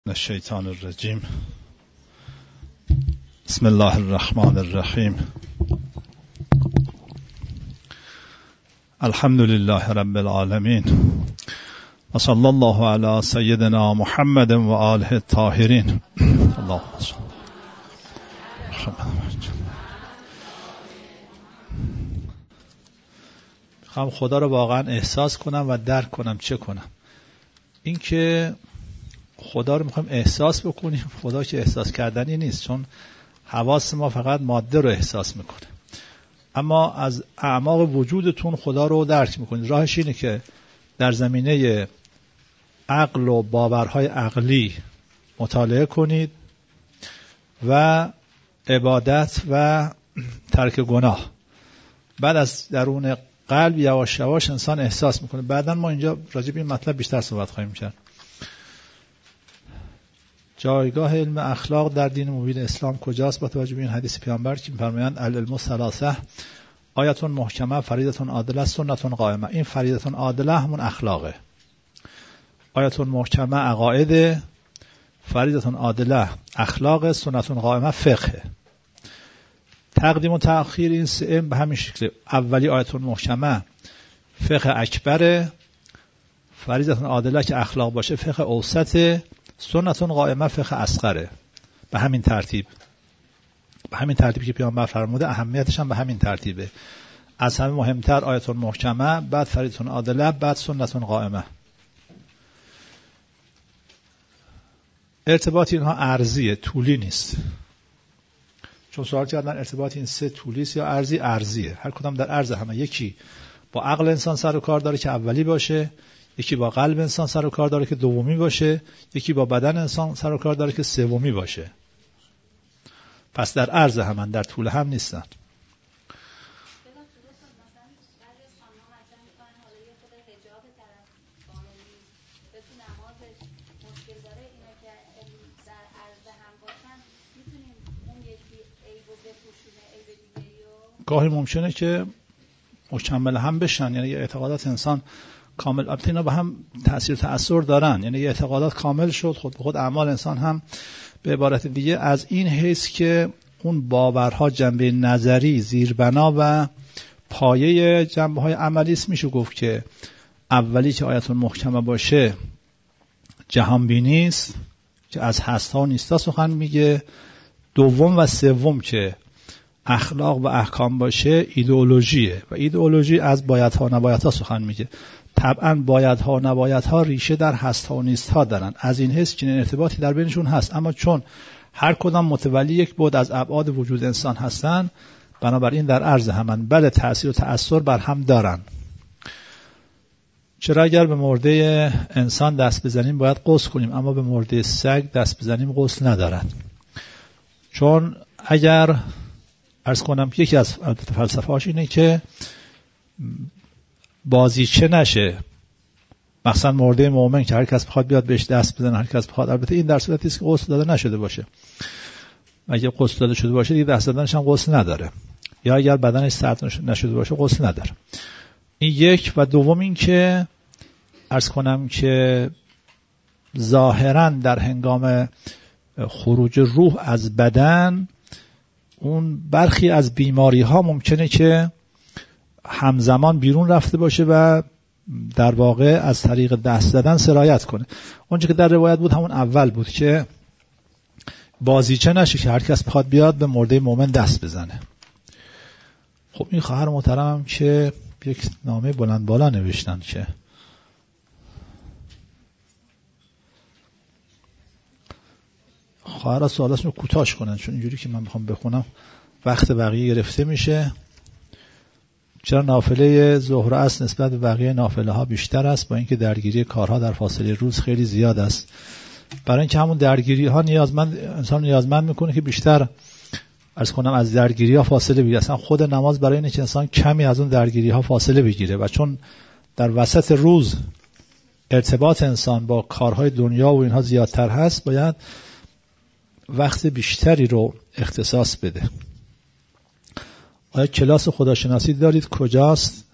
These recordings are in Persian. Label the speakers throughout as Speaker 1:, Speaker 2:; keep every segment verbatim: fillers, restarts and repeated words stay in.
Speaker 1: الشیطان الرجیم. بسم الله الرحمن الرحیم. الحمد لله رب العالمین و صلی الله علی سیدنا محمد و آله الطاهرین. اللهم صل. میخوام خدا رو واقعا احساس کنم و درک کنم. چه کنم؟ این که خدا رو میخوایم احساس بکنیم. خدا که احساس کردنی نیست، چون حواس ما فقط ماده رو احساس میکنه، اما از اعماق وجودتون خدا رو درک میکنید. راهش اینه که در زمینه عقل و باورهای عقلی مطالعه کنید و عبادت و ترک گناه. بعد از درون قلب یواش یواش انسان احساس میکنه. بعدا ما اینجا راجع به این مطلب بیشتر صحبت خواهیم کرد. جایگاه علم اخلاق در دین مبین اسلام کجاست؟ با توجه به این حدیث پیامبر که می‌فرمایند العلم ثلاثه آیتون محکمه فریضتون عادله سنتون قائمه. این فریضتون عادله همون اخلاقه. آیتون محکمه عقاید، فریضتون عادله اخلاق، سنتون قائمه فقه. تقدیم و تأخیر این سه به همین شکل. اولی آیتون محکمه فقه اکبره، فریضتون عادله که اخلاق باشه فقه اوسطه، سنتون قائمه فقه اصغره. به همین ترتیب، به همین ترتیبی که پیامبر فرموده، اهمیتش هم به همین ترتیبه. از همه مهمتر آیتون محکمه، بعد فریضتون عادله، بعد سنتون قائمه. ارتباط اینها ارضیه، طولی نیست. چون سوال کردن ارتباط این سه طولی است یا ارضی؟ ارضیه. هر کدام در عرض همه. یکی با عقل انسان سر و کار داره که اولی باشه، یکی با قلب انسان سر و کار داره که دومی باشه، یکی با بدن انسان سر و کار داره که سومی باشه. پس در عرض همن، در طول هم نیستن. گاهی ممکنه که مکمل هم بشن، یعنی اعتقادات انسان کامل، البته اینا به هم تأثیر تأثیر دارن، یعنی اعتقادات کامل شد، خود به خود اعمال انسان هم به عبارت دیگه از این حیث که اون باورها جنبه نظری زیربنا و پایه جنبه های عملی است. میشه گفت که اولی که آیتون محکمه باشه جهان بینی است که از هست ها و نیستا سخن میگه. دوم و سوم که اخلاق و احکام باشه ایدئولوژیه و ایدئولوژی از بایدها و نبایدها سخن میگه. طبعا بایدها و نبایدها ریشه در هستها و نیستها دارن. از این حیث چنین ارتباطی در بینشون هست، اما چون هر کدام متولی یک بعد از ابعاد وجود انسان هستن، بنابراین در عرض همن. بله تأثیر و تأثیر بر هم دارن. چرا اگر به مرده انسان دست بزنیم باید غسل کنیم، اما به مرده سگ دست بزنیم غسل ندارد؟ چون اگر عرض کنم یکی از فلسفه هاش اینه که بازیچه نشه، مثلا مرده مومن که هر کس بخواد بیاد بهش دست بزنه، هر کس بخواد. البته این در صورتی است که غسل داده نشده باشه. اگه غسل داده شده باشه دیگه دست دادنش هم غسل نداره، یا اگر بدنش سرد نشده باشه غسل نداره. این یک. و دوم این که عرض کنم که ظاهرا در هنگام خروج روح از بدن اون برخی از بیماری ها ممکنه که همزمان بیرون رفته باشه و در واقع از طریق دست دادن سرایت کنه. اونجا که در روایت بود همون اول بود که بازیچه نشه که هر کس بخواد بیاد به مرده مومن دست بزنه. خب این خواهر محترمم که یک نامه بلند بالا نوشتن که خواهرها سوالاتشون رو کوتاش کنن، چون اینجوری که من بخوام بخونم وقت بقیه گرفته میشه. چرا نافله ظهر است نسبت به بقیه نافله ها بیشتر است، با اینکه درگیری کارها در فاصله روز خیلی زیاد است؟ برای اینکه همون درگیری ها نیازمند انسان نیازمند میکنه که بیشتر عرض کنم از درگیری ها فاصله بگیره. اصلا خود نماز برای اینه که انسان کمی از اون درگیری ها فاصله بگیره، و چون در وسط روز ارتباط انسان با کارهای دنیا و اینها زیادتر هست، باید وقت بیشتری رو اختصاص بده. آیا کلاس خداشناسی دارید؟ کجاست؟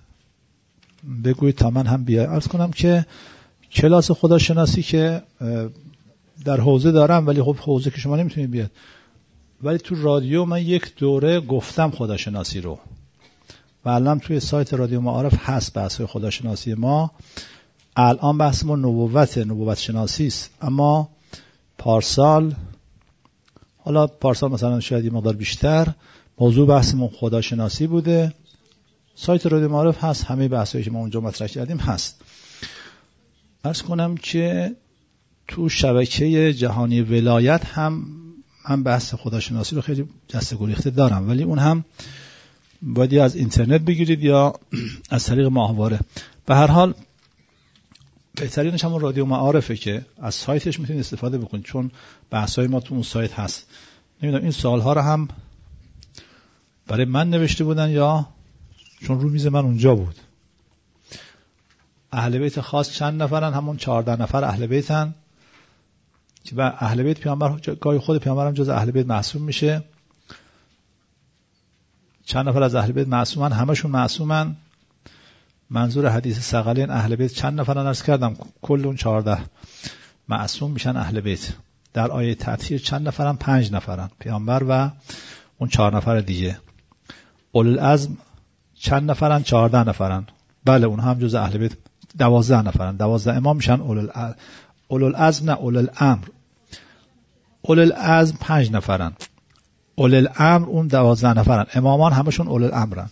Speaker 1: بگویید تا من هم بیایم. عرض کنم که کلاس خداشناسی که در حوزه دارم، ولی خب حوزه که شما نمیتونید بیاد. ولی تو رادیو من یک دوره گفتم خداشناسی رو و الان توی سایت رادیو معارف هست بحث خداشناسی ما. الان بحث ما نبوت نبوت شناسی است، اما پارسال، حالا پارسال مثلا شاید یه مقدار بیشتر، موضوع بحثمون خداشناسی بوده. سایت رادیو معارف هست، همه بحثایی که ما اونجا مطرح کردیم هست. عرض کنم که تو شبکه جهانی ولایت هم من بحث خداشناسی رو خیلی جسته گریخته دارم، ولی اون هم باید یا از اینترنت بگیرید یا از طریق ماهواره. به هر حال بهترینش همون رادیو معارفه که از سایتش میتونید استفاده بکنید، چون بحثای ما تو اون سایت هست. نمیدونم این سوالها رو هم برای من نوشته بودن یا چون رو میز من اونجا بود. اهل بیت خاص چند نفرن؟ همون چهارده نفر اهل بیتن که با اهل بیت پیامبر گاهی خود پیامبرم جز اهل بیت معصوم میشه. چند نفر از اهل بیت معصومن؟ همشون معصومن. منظور حدیث ثقلین اهل بیت چند نفرن عرض کردم؟ کل اون چهارده معصوم میشن اهل بیت. در آیه تطهیر چند نفرن؟ پنج نفرن، پیامبر و اون چهار نفر دیگه. اولو العزم چند نفرن؟ چهارده نفرن. بله اون هم جز اهل بیت دوازده نفرن. دوازده امام میشن اولو العزم، نه اولو الامر. اولو العزم پنج نفرن، اولو الامر اون دوازده نفرن. امامان همشون اولو الامرن.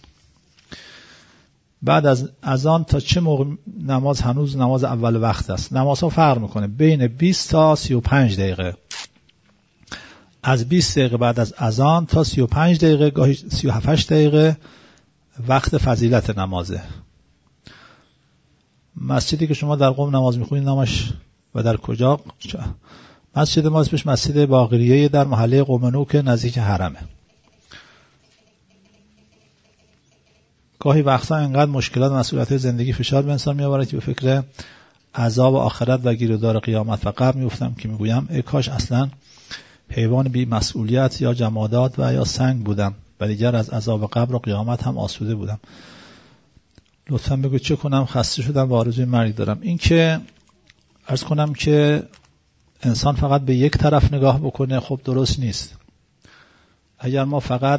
Speaker 1: بعد از اذان تا چه موقع نماز هنوز نماز اول وقت است؟ نمازها فرق میکنه بین بیست تا سی و پنج دقیقه. از بیست دقیقه بعد از اذان تا سی و پنج دقیقه، گاهی سی و هفت دقیقه وقت فضیلت نمازه. مسجدی که شما در قم نماز میخونید نامش و در کجا؟ مسجد ما اسمش مسجد باقریه در محله قم نو که نزدیک حرمه. گاهی وقتا اینقدر مشکلات و مسئولیت زندگی فشار به انسان میآورد که به فکر عذاب آخرت و گیرودار قیامت و قبر میافتم که میگویم ای کاش اصلا حیوان بی مسئولیت یا جمادات و یا سنگ بودم و دیگر از عذاب قبر و قیامت هم آسوده بودم. لطفا بگو چه کنم؟ خسته شدم و آرزوی مرگ دارم. این که عرض کنم که انسان فقط به یک طرف نگاه بکنه خب درست نیست. اگر ما فقط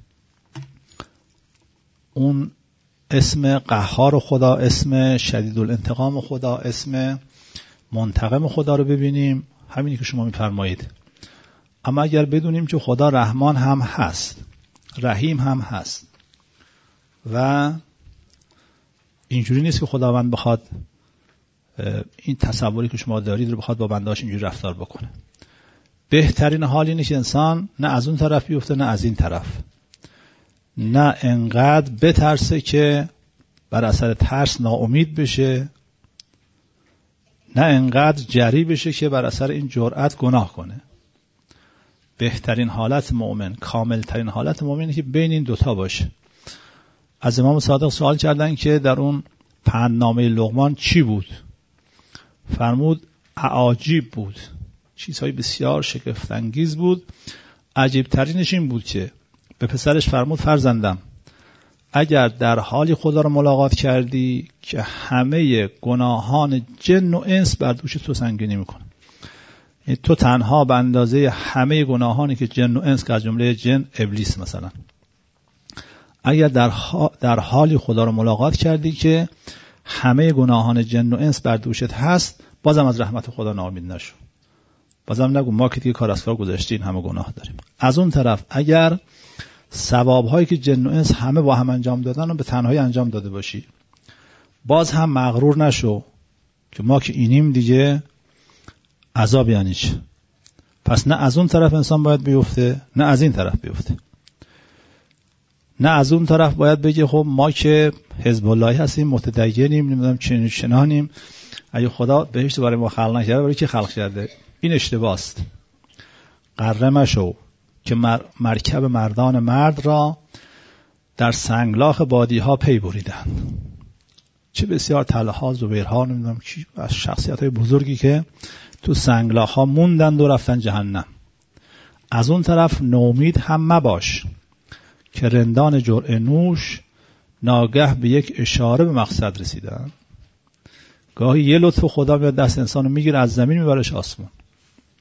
Speaker 1: اون اسم قهار خدا، اسم شدیدالانتقام خدا، اسم منتقم خدا رو ببینیم، همینی که شما میفرمایید. اما اگر بدونیم که خدا رحمان هم هست، رحیم هم هست و اینجوری نیست که خداوند بخواد این تصوری که شما دارید رو بخواد با بندهاش اینجوری رفتار بکنه. بهترین حال اینه که انسان نه از اون طرف بیفته نه از این طرف، نه انقدر بترسه که بر اثر ترس ناامید بشه، نه انقدر جری بشه که بر اثر این جرأت گناه کنه. بهترین حالت مؤمن، کاملترین حالت مؤمن اینه که بین این دوتا باشه. از امام صادق سوال کردن که در اون پندنامه لقمان چی بود؟ فرمود اعاجیب بود، چیزهای بسیار شگفت‌انگیز بود. عجیب ترینش این بود که به پسرش فرمود فرزندم اگر در حالی خدا رو ملاقات کردی که همه گناهان جن و انس بر دوش تو سنگینی میکنه، تو تنها به اندازه همه گناهانی که جن و انس که از جمله جن ابلیس مثلا، اگر در, در حالی خدا رو ملاقات کردی که همه گناهان جن و انس بر دوشت هست، بازم از رحمت خدا ناامید نشو، بازم نگو ما که دیگه کار از کار گذاشتیم همه گناه داریم. از اون طرف اگر ثواب‌هایی که جن و انس همه با هم انجام دادن رو به تنهایی انجام داده باشی، باز هم مغرور نشو که ما که اینیم دیگه عذاب یعنی چه. پس نه از اون طرف انسان باید بیفته نه از این طرف بیفته. نه از اون طرف باید بگه خب ما که حزب اللهی هستیم، متدینیم، نمیدونم چنین چنانیم، اگه خدا بهشت برای ما خلق نکرده برای کی خلق کرده؟ این اشتباست. قره مشو که مر... مرکب مردان مرد را در سنگلاخ بادی ها پی بریدن. چه بسیار طلحه، زبیرها، نمیدونم کی از شخصیت های بزرگی که تو سنگلاخ ها موندن و رفتن جهنم. از اون طرف نومید هم مباش که رندان جرعه نوش ناگه به یک اشاره به مقصد رسیدن. گاهی یه لطف خدا میاد دست انسانو میگیره از زمین میبرش آسمان.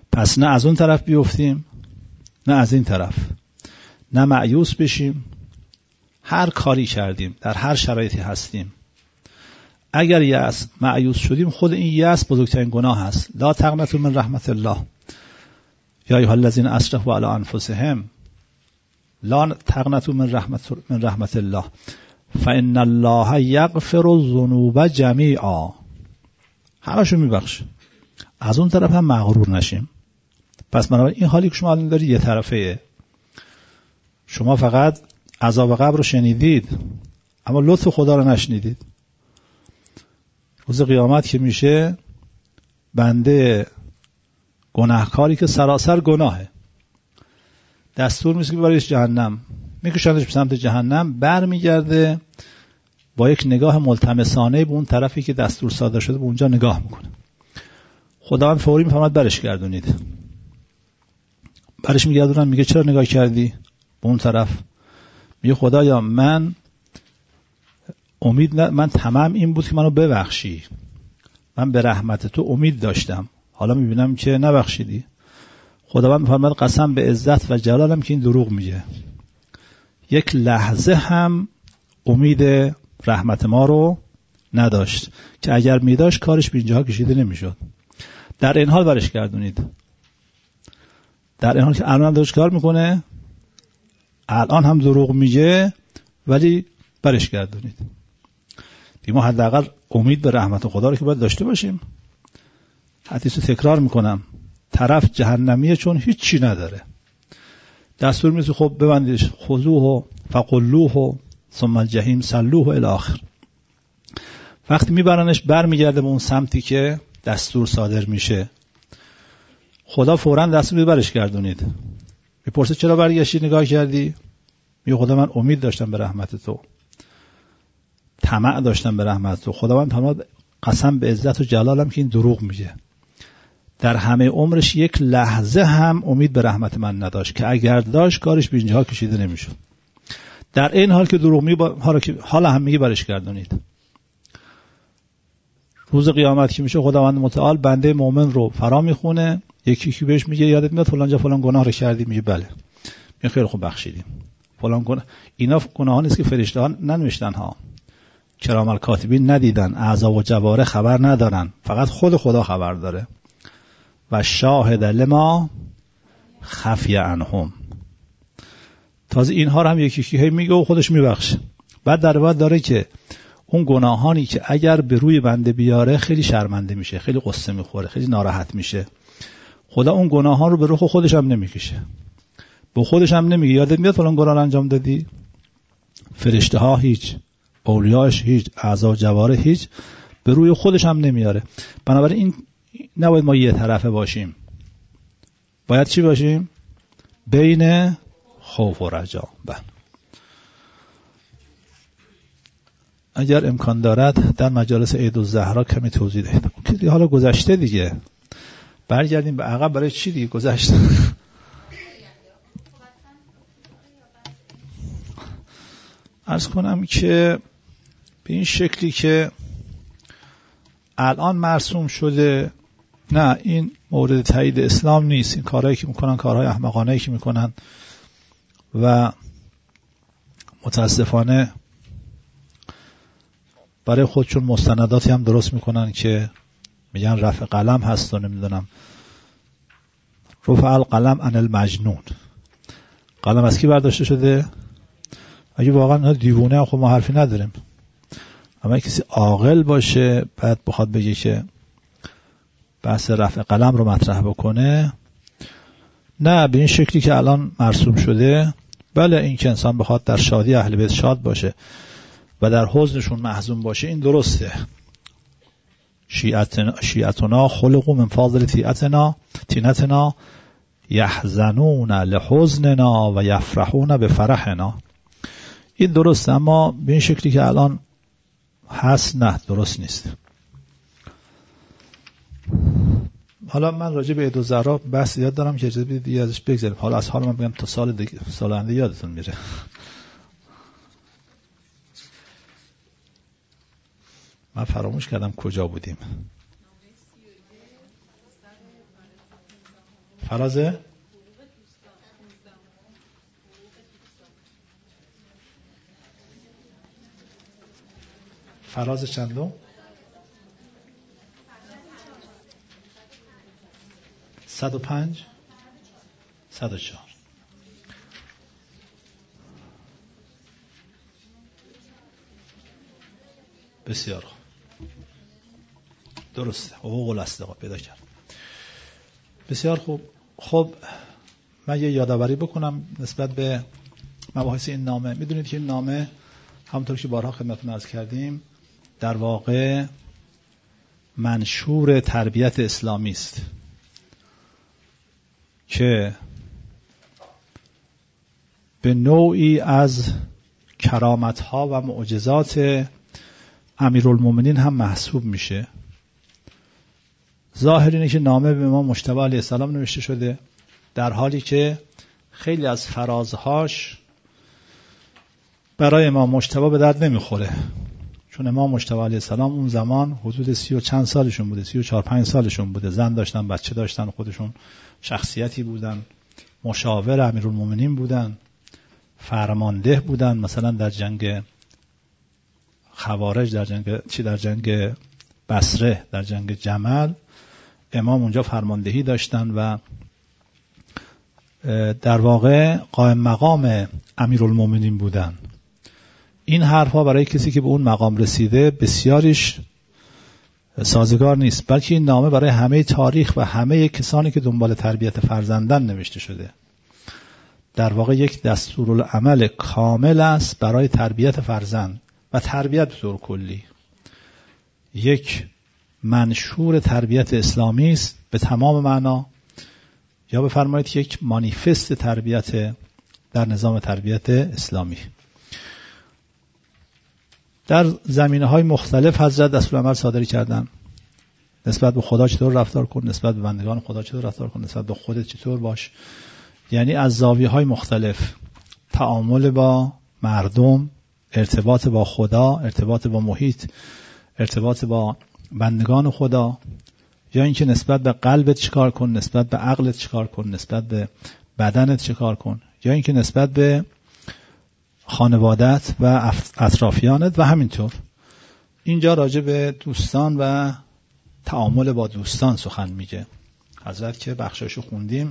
Speaker 1: پس نه از اون طرف بیفتیم نه از این طرف، نه مایوس بشیم. هر کاری کردیم، در هر شرایطی هستیم، اگر یأس مایوس شدیم، خود این یأس بزرگترین گناه است. لا تقنطوا من رحمت الله یا ایها الذین اسرفوا علی انفسهم لا تقنطوا من رحمت من رحمت الله فان الله یغفر الذنوب جمیعا. همشو میبخشه. از اون طرف هم مغرور نشیم. پس بنابراین این حالی که شما الان دارید یه طرفه، شما فقط عذاب قبر رو شنیدید اما لطف خدا رو نشنیدید. روز قیامت که میشه، بنده گناهکاری که سراسر گناهه دستور میشه که ببریش جهنم، میکشندش به سمت جهنم، برمیگرده با یک نگاه ملتمسانه به اون طرفی که دستور صادر شده به اونجا نگاه میکنه. خداوند فوری میفهمد برش گردونید. برش میگردونن، میگه چرا نگاه کردی به اون طرف؟ میگه خدایا من امید ن... من تمام این بود که منو ببخشی، من به رحمت تو امید داشتم، حالا میبینم که نبخشیدی. خداوند میفرماید قسم به عزت و جلالم که این دروغ میگه، یک لحظه هم امید رحمت ما رو نداشت که اگر میداشت کارش به اینجاها کشیده نمیشد. در این حال برش گردونید. در این حال که الان هم داشت کار میکنه، الان هم دروغ میگه، ولی برش گردونید. ما حداقل امید به رحمت خدا رو که باید داشته باشیم. حدیثو تکرار میکنم، طرف جهنمیه چون هیچ چی نداره. دستور میشه خب ببندیش، خذوه فقلوه ثم الجحیم صلوه الی آخر. وقتی میبرنش برمیگرده به اون سمتی که دستور صادر میشه، خدا فوراً دستور میده برش گردونید. میپرسه چرا برگشتی نگاه کردی؟ میگه خدا من امید داشتم به رحمت تو، طمع داشتم به رحمت تو. خداوند فرمود قسم به عزت و جلالم که این دروغ میگه. در همه عمرش یک لحظه هم امید به رحمت من نداشت که اگر داشت کارش به اینجاها کشیده نمیشد. در این حال که دروغ میگه، حالا که حالا هم میگه برش گردونید. روز قیامت که میشه، خداوند متعال بنده مؤمن رو فرا میخونه، یکی که بهش میگه یادت میاد فلان جا فلان گناه رو کردی؟ میگه بله. میگه خیلی خوب بخشیدیم. فلان گناه، اینا گناهان نیست که فرشته ها ننوشتن ها، کرام الکاتبین ندیدن، اعضا و جواره خبر ندارن، فقط خود خدا خبر داره. و شاهد لما خفی عنهم. تازه اینها رو هم یکی یکی هی میگه و خودش میبخشه. بعد در بعد داره که اون گناهانی که اگر به روی بنده بیاره خیلی شرمنده میشه، خیلی قصه میخوره، خیلی ناراحت میشه، خدا اون گناهان رو به رخ خودش هم نمیکشه، به خودش هم نمیگه یادت میاد فلان گناه رو انجام دادی؟ فرشته ها هیچ، اولیاش هیچ، اعضا و جواره هیچ، به روی خودش هم نمیاره. بنابراین این نباید ما یه طرفه باشیم. باید چی باشیم؟ بین خوف و رجا. بله. اگر امکان دارد در مجالس عید الزهرا کمی توضیح دهید. که حالا گذشته دیگه، برگردیم به عقب. برای چی دیگه گذشته؟ عرض کنم که به این شکلی که الان مرسوم شده، نه این مورد تایید اسلام نیست. این کارهایی که میکنن کارهای احمقانه‌ای که میکنن و متاسفانه برای خودشون مستنداتی هم درست میکنن که میگن رفع قلم هست و نمیدونم رفع القلم عن المجنون. قلم از کی برداشته شده؟ اگه واقعا دیوونه خب ما حرفی نداریم، اما کسی عاقل باشه بعد بخواد بگه که بحث رفع قلم رو مطرح بکنه، نه به این شکلی که الان مرسوم شده. بله این که انسان بخواد در شادی اهل بیت شاد باشه و در حزنشون محزون باشه، این درسته. شیعتنا شیعتنا خلقوا من فاضل تیعتنا تینتنا یحزنون لحزننا و یفرحون بفرحنا. این درسته، اما به این شکلی که الان هست نه، درست نیست. حالا من راجع به عید الزهرا بحث یاد دارم که اجازه بدید دیگه ازش بگذاریم. حالا از حال من بگم تا سال دیگه، سال آینده یادتون میره. من فراموش کردم کجا بودیم. فراز فراز چندم؟ صد و پنج صد و چهار. بسیار خوب، درسته، حقوق الاصدقاء پیدا کرد. بسیار خوب. خب من یه یادآوری بکنم نسبت به مباحث این نامه. میدونید که این نامه همونطور که بارها خدمتتون عرض کردیم در واقع منشور تربیت اسلامی است که به نوعی از کرامت‌ها و معجزات امیرالمومنین هم محسوب میشه. ظاهر اینه که نامه به امام مجتبی علیه السلام نوشته شده، در حالی که خیلی از فرازهاش برای امام مجتبی به درد نمیخوره، چون امام مجتبی علیه السلام اون زمان حدود سی و چند سالشون بوده، سی و چهار پنج سالشون بوده، زن داشتن، بچه داشتن، خودشون شخصیتی بودن، مشاور امیرالمومنین بودن، فرمانده بودن. مثلا در جنگ خوارج، در جنگ چی در جنگ بصره، در جنگ جمل، امام اونجا فرماندهی داشتن و در واقع قائم مقام امیرالمومنین بودن. این حرفها برای کسی که به اون مقام رسیده بسیاریش سازگار نیست، بلکه این نامه برای همه تاریخ و همه کسانی که دنبال تربیت فرزندن نوشته شده. در واقع یک دستورالعمل کامل است برای تربیت فرزند و تربیت به طور کلی. یک منشور تربیت اسلامی است به تمام معنا، یا بفرمایید یک مانیفست تربیت در نظام تربیت اسلامی. در زمینه‌های مختلف حضرت دستورالعمل صادری کردن. نسبت به خدا چطور رفتار کن، نسبت به بندگان خدا چطور رفتار کن، نسبت به خودت چطور باش. یعنی از زاویه‌های مختلف، تعامل با مردم، ارتباط با خدا، ارتباط با محیط، ارتباط با بندگان خدا، یا اینکه نسبت به قلبت چیکار کن، نسبت به عقلت چیکار کن، نسبت به بدنت چیکار کن، یا اینکه نسبت به خانوادت و اطرافیانت و همینطور. اینجا راجع به دوستان و تعامل با دوستان سخن میگه حضرت که بخشاشو خوندیم.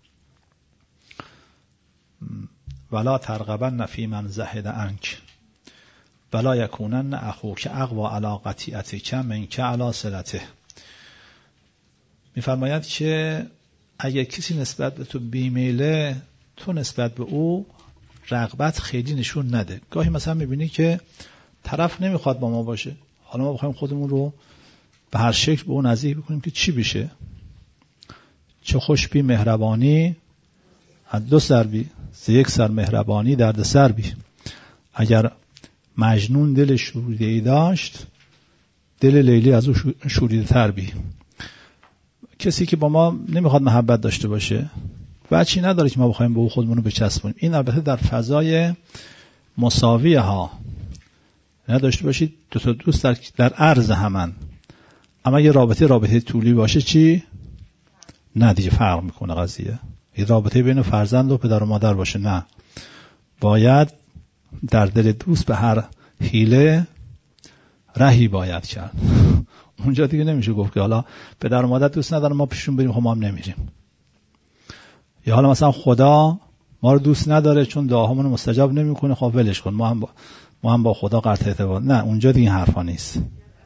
Speaker 1: ولا ترغبن فی من زهد عنک ولا یکونن اخوک اقوا علی قطیعتک منک علی صلته. میفرماید که اگر کسی نسبت به تو بیمیله، تو نسبت به او رغبت خیلی نشون نده. گاهی مثلا میبینی که طرف نمیخواد با ما باشه، حالا ما بخوایم خودمون رو به هر شکل به اون نزدیک بکنیم که چی بشه؟ چه خوش بی مهربانی از دو سر بی، ز یک سر مهربانی درد سر بی. اگر مجنون دل شوریده ای داشت، دل لیلی از او شوریده تر بی. کسی که با ما نمیخواد محبت داشته باشه وجهی نداره که ما بخوایم به او خودمون رو بچسبونیم. این البته در فضای مساویه ها، نداشته باشید دو تا دوست در, در عرض همن، اما یه رابطه رابطه طولی باشه چی؟ نه دیگه فرق میکنه قضیه. یه رابطه بین فرزند و پدر و مادر باشه، نه، باید در دل دوست به هر حیله رهی باید کرد. اونجا دیگه نمیشه گفت که حالا پدر و مادر دوست ندارن ما پیشون بریم، خب ما هم نمیریم. یا حالا مثلا خدا ما رو دوست نداره چون دعاهامون رو مستجاب نمیکنه، خب ولش کن، ما هم با ما هم با خدا قطع ارتباط. نه، اونجا دیگه این حرفا نیست.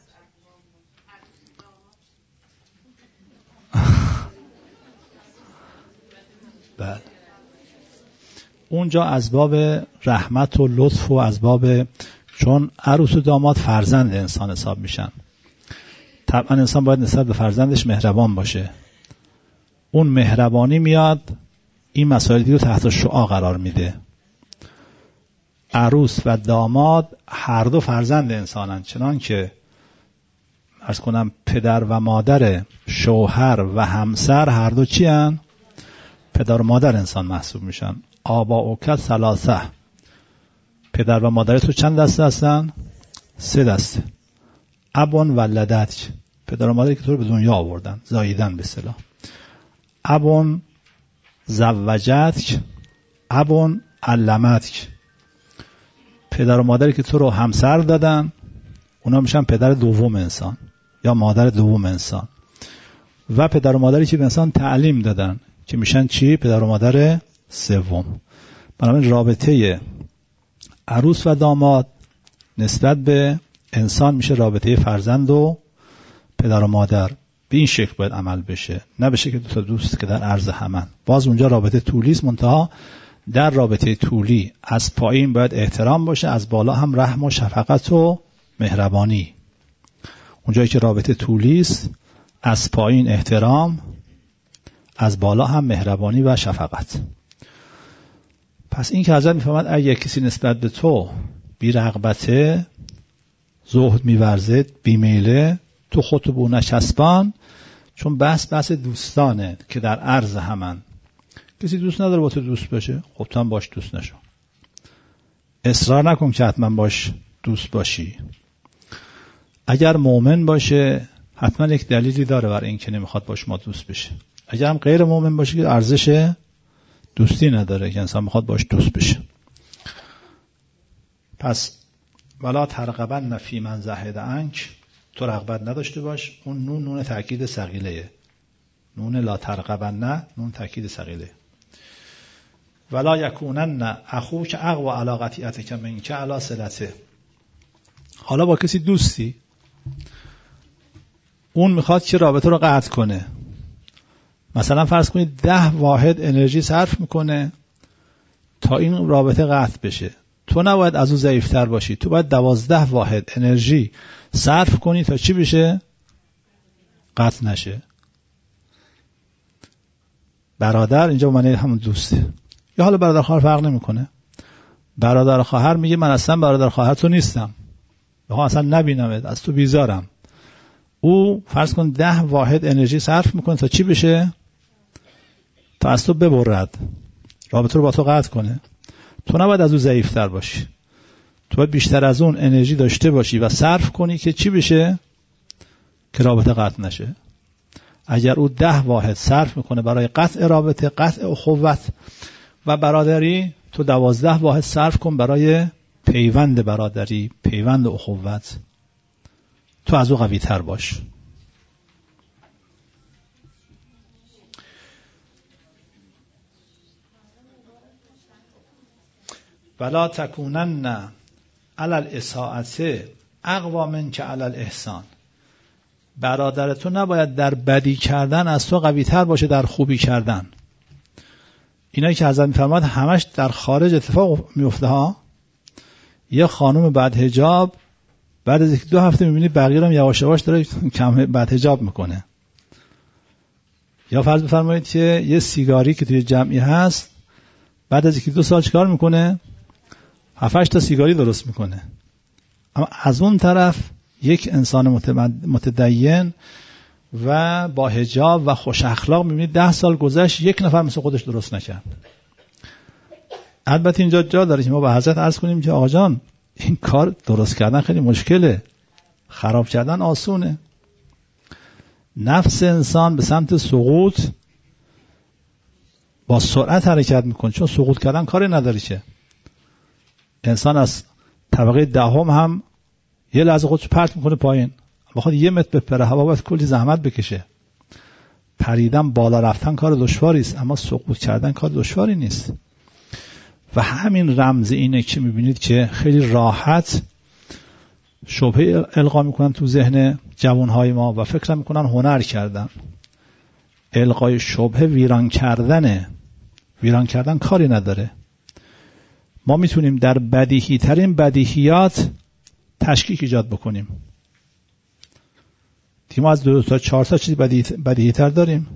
Speaker 1: بله، اونجا از باب رحمت و لطف و از باب، چون عروس و داماد فرزند انسان حساب میشن، طبعا انسان باید نسبت به فرزندش مهربان باشه. اون مهربانی میاد این مسائلی رو تحت شعاع قرار میده. عروس و داماد هر دو فرزند انسانن، چنان که عرض کنم پدر و مادر شوهر و همسر هر دو چی هن؟ پدر و مادر انسان محسوب میشن. آبا اوکت ثلاثه، پدر و مادر تو چند دسته هستن؟ سه دسته. ابون ولدت، پدر و مادری که تو رو به دنیا آوردن، زاییدن به اصطلاح. ابون زوجتک ابون علمتک، پدر و مادری که تو رو همسر دادن اونا میشن پدر دوم انسان یا مادر دوم انسان، و پدر و مادری که به انسان تعلیم دادن که میشن چی؟ پدر و مادر سوم. بنابراین رابطه عروس و داماد نسبت به انسان میشه رابطه فرزند و پدر و مادر. به این شکل باید عمل بشه، نه به شکل دو تا دوست که در عرض همن. باز اونجا رابطه طولی است، منتها در رابطه طولی از پایین باید احترام باشه، از بالا هم رحم و شفقت و مهربانی. اونجایی که رابطه طولی است از پایین احترام، از بالا هم مهربانی و شفقت. پس این که حضرت میفهمد اگه کسی نسبت به تو بی رغبته، زهد میورزد، بیمیله، تو خودتو به اون نچسبان، چون بحث بحث دوستانه که در عرض همن. کسی دوست نداره با تو دوست باشه، خب تو هم باش دوست نشو. اصرار نکن که حتما باش دوست باشی. اگر مؤمن باشه حتما یک دلیلی داره برای این که نمیخواد باش ما دوست بشه. اگر هم غیر مؤمن باشه که ارزش دوستی نداره که انسان میخواد باش دوست بشه. پس ولا ترغبن فی من زهد عنک، تو رغبت نداشته باش. اون نون نون تأکید ثقیله، نون لا ترغبن، نه نون تأکید ثقیله. ولا یکونن اخوک اقوى علی قطیعتک منک علی صلته. حالا با کسی دوستی، اون میخواد که رابطه رو قطع کنه. مثلا فرض کنید ده واحد انرژی صرف میکنه تا این رابطه قطع بشه. تو نباید از او ضعیفتر باشی، تو باید دوازده واحد انرژی صرف کنی تا چی بشه؟ قطع نشه. برادر اینجا معنی همون دوسته. یا حالا برادر خواهر فرق نمیکنه. برادر خواهر میگه من اصلا برادر خواهر تو نیستم، میخوام اصلا نبینمت، از تو بیزارم. او فرض کن ده واحد انرژی صرف میکنه تا چی بشه؟ تا از تو ببرد، رابطه رو با تو قطع کنه. تو نباید از او ضعیفتر باشی، تو باید بیشتر از اون انرژی داشته باشی و صرف کنی که چی بشه؟ که رابطه قطع نشه. اگر او ده واحد صرف میکنه برای قطع رابطه، قطع اخوت و برادری، تو دوازده واحد صرف کن برای پیوند برادری، پیوند اخوت. تو از او قوی تر باش. ولا تکونن علی الاساءة اقوی منک علی الاحسان. برادر تو نباید در بدی کردن از تو قوی تر باشه در خوبی کردن. اینایی که حضرت میفرماد همش در خارج اتفاق میفته ها. یه خانم بعد حجاب بعد از یک دو هفته میبینی بقیه رو یواش یواش داره کم بعد حجاب میکنه. یا فرض بفرمایید که یه سیگاری که توی جمعی هست بعد از یک دو سال چیکار میکنه؟ هفت تا سیگاری درست میکنه. اما از اون طرف یک انسان متدین و با حجاب و خوش اخلاق میبینید ده سال گذشت یک نفر مثل خودش درست نکرد. البته اینجا جا داره که ما به حضرت عرض کنیم که آقا جان این کار درست کردن خیلی مشکله، خراب کردن آسونه. نفس انسان به سمت سقوط با سرعت حرکت میکنه، چون سقوط کردن کاری نداره که. انسان از طبقه دهم هم یه لحظه خودش پرت میکنه پایین، بخواد یه متر بپره هوا باید کلی زحمت بکشه. پریدن بالا رفتن کار دشواری است، اما سقوط کردن کار دشواری نیست. و همین رمز اینه که میبینید که خیلی راحت شبهه القا میکنن تو ذهن جوانهای ما و فکر میکنن هنر کردن. القای شبهه ویران کردنه. ویران کردن کاری نداره. ما میتونیم در بدیهی ترین بدیهیات تشکیک ایجاد بکنیم. ما از دو تا چهار تا چیز بدیهی تر داریم.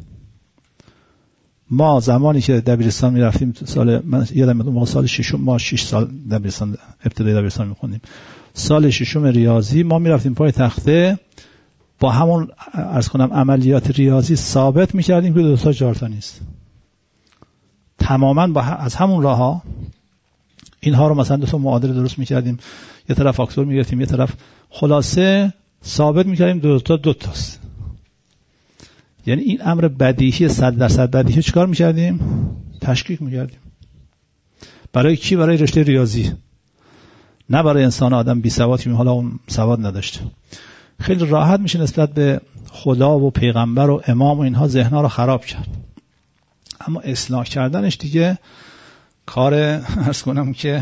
Speaker 1: ما زمانی که دبیرستان میرفتیم سال من یادم میاد سال ششم، ما شش سال دبیرستان ابتدایی دبیرستان میخوندیم. سال ششم ریاضی ما میرفتیم پای تخته با همون عرض کنم عملیات ریاضی ثابت میکردیم که دو تا چهار تا نیست. تماما با از همون راه ها اینها رو مثلا دو تا معادله درست میکردیم، یه طرف فاکتور میگرفتیم، یه طرف خلاصه ثابت میکردیم دو تا دو تاست. یعنی این امر بدیهی صد درصد بدیهی چیکار می‌کردیم؟ تشکیک می‌کردیم. برای کی؟ برای رشته ریاضی، نه برای انسان آدم بی سواد که حالا اون سواد نداشته. خیلی راحت میشه نسبت به خدا و پیغمبر و امام و اینها ذهن‌ها رو خراب کرد. اما اصلاح کردنش دیگه کار عرض کنم که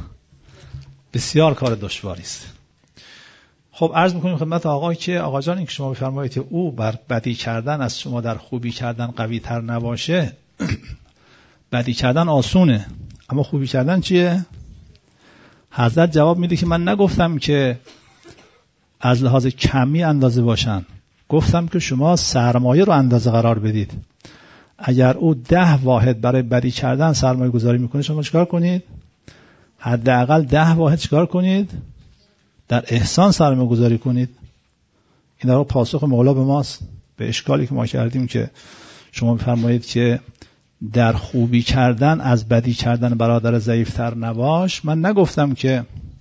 Speaker 1: بسیار کار دشواری است. خب عرض میکنیم خدمت آقا که آقا جان این که شما بفرمایید که او بر بدی کردن از شما در خوبی کردن قوی تر نباشه، بدی کردن آسونه اما خوبی کردن چیه؟ حضرت جواب میده که من نگفتم که از لحاظ کمی اندازه باشن، گفتم که شما سرمایه رو اندازه قرار بدید. اگر او ده واحد برای بدی کردن سرمایه گذاری میکنه، شما چیکار کنید؟ حداقل ده واحد چیکار کنید؟ در احسان سرمایه گذاری کنید. این در پاسخ مولا به ماست به اشکالی که ما کردیم که شما بفرمایید که در خوبی کردن از بدی کردن برادر ضعیفتر نباش. من نگفتم که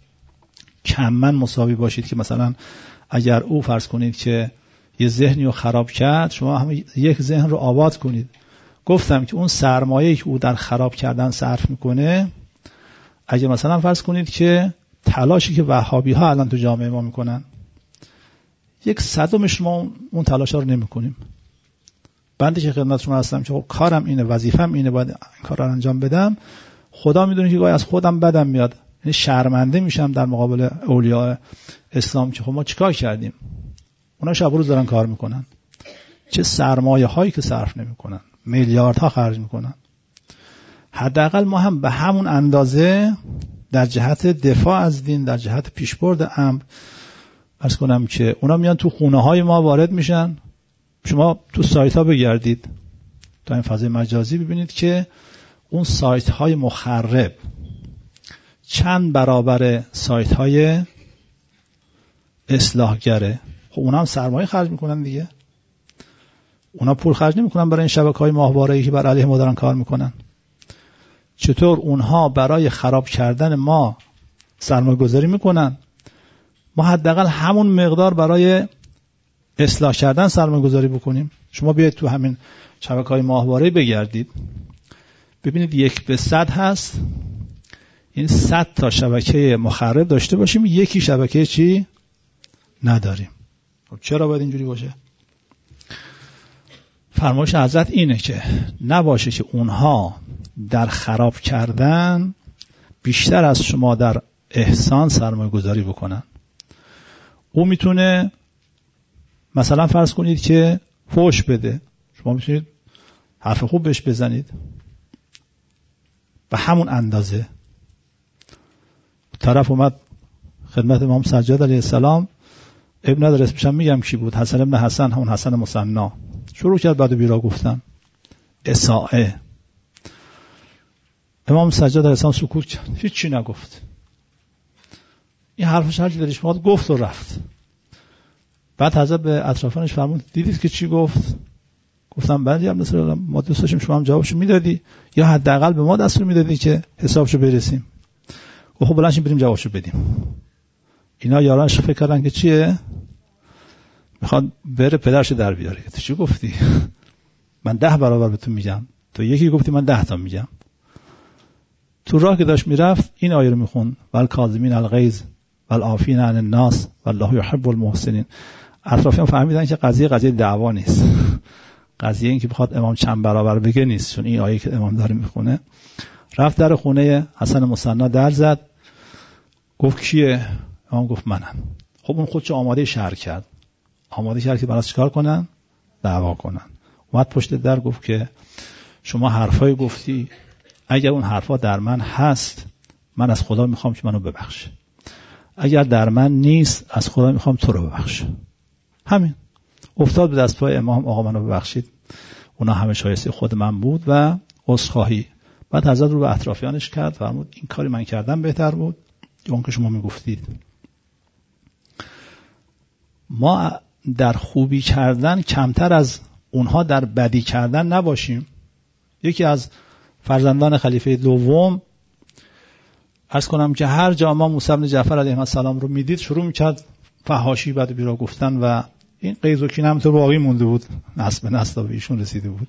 Speaker 1: کم من مساوی باشید، که مثلا اگر او فرض کنید که یه ذهنی رو خراب کرد شما هم یک ذهن رو آباد کنید. گفتم که اون سرمایه‌ای که او در خراب کردن صرف میکنه، اگه مثلا فرض کنید که تلاشی که وهابی ها الان تو جامعه ما میکنن یک صدمش ما اون تلاش ها رو نمی کنیم. بنده که خدمت شما هستم که خب کارم اینه، وظیفم اینه، باید این کار رو انجام بدم. خدا میدونه که گاهی از خودم بدم میاد، یعنی شرمنده میشم در مقابل اولیاء اسلام که خب ما چیکار کردیم. اونا شب روز دارن کار میکنن، چه سرمایه هایی که صرف نمیکنن، میلیاردها خرج میکنن. حداقل ما هم به همون اندازه در جهت دفاع از دین، در جهت پیشبرد امر، عرض کنم که اونا میان تو خونه های ما وارد میشن. شما تو سایت ها بگردید، تو این فضای مجازی ببینید که اون سایت های مخرب چند برابر سایت های اصلاحگره. خب اونا هم سرمایه خرج میکنن دیگه. اونا پول خرج نمیکنن برای این شبکه های ماهواره‌ای که بر علیه ما دارن کار میکنن. چطور اونها برای خراب کردن ما سرمایه گذاری میکنن، ما حداقل همون مقدار برای اصلاح کردن سرمایه گذاری بکنیم. شما بیاید تو همین شبکه های ماهواره‌ای بگردید، ببینید یک به صد هست. این صد تا شبکه مخرب داشته باشیم، یکی شبکه چی نداریم. خب چرا باید اینجوری باشه؟ فرمایش حضرت اینه که نباشه که اونها در خراب کردن بیشتر از شما در احسان سرمایه گذاری بکنن. او میتونه مثلا فرض کنید که فحش بده، شما میتونید حرف خوب بهش بزنید به همون اندازه. طرف اومد خدمت امام سجاد علیه السلام، ابن نداره اسمش هم میگم کی بود، حسن ابن حسن، همون حسن مصنا، شروع کرد بعد بیرا گفتن، اساءه. امام سجاد علیه السلام سکوت کرد، هیچ چی نگفت. این حرفش هر چی دلش میخواد گفت و رفت. بعد حضرت به اطرافانش فرمود دیدید که چی گفت؟ گفتم بله یا رسول الله، ما دوست داشتیم شما هم جوابشو میدادی یا حداقل به ما دستور میدادی که حسابشو برسیم. خب بلند شیم بریم جوابشو بدیم. اینا یارانش فکر کردن که چیه؟ میخواد بره پدرش در بیاره. تو چی گفتی؟ من ده برابر بهتون میگم، تو یکی گفتی من ده تا میگم. تو راه که داشت میرفت این آیه رو میخوند، والکاظمین الغیظ والعافین عن الناس والله یحب المحسنین. اطرافیان فهمیدن که قضیه قضیه دعوا نیست، قضیه این که بخواد امام چند برابر بگه نیست، چون این آیه که امام داره میخونه. رفت در خونه حسن مصنا در زد، گفت کیه؟ امام گفت منم. خب اون خودش آماده شهر کرد، آماده کرد که براش چیکار کنن؟ دعوا کنن. اومد پشت در گفت که شما حرفای گفتی، اگر اون حرفا در من هست من از خدا میخوام که منو ببخشه، اگر در من نیست از خدا میخوام تو رو ببخشه. همین. افتاد به دست پای امام، آقا منو ببخشید، اونا همه شایسته خود من بود و عذرخواهی. بعد حضرت رو به اطرافیانش کرد، فرمود این کاری من کردم بهتر بود یا اون که شما میگفتید. ما در خوبی کردن کمتر از اونها در بدی کردن نباشیم. یکی از فرزندان خلیفه دوم عرض کنم که هر جا ما موسی بن جعفر علیه السلام رو میدید شروع میکرد فحاشی بد و بیرا گفتن و این قیز و کینه هم تو باقی مونده بود، نسل به نسل به ایشون رسیده بود.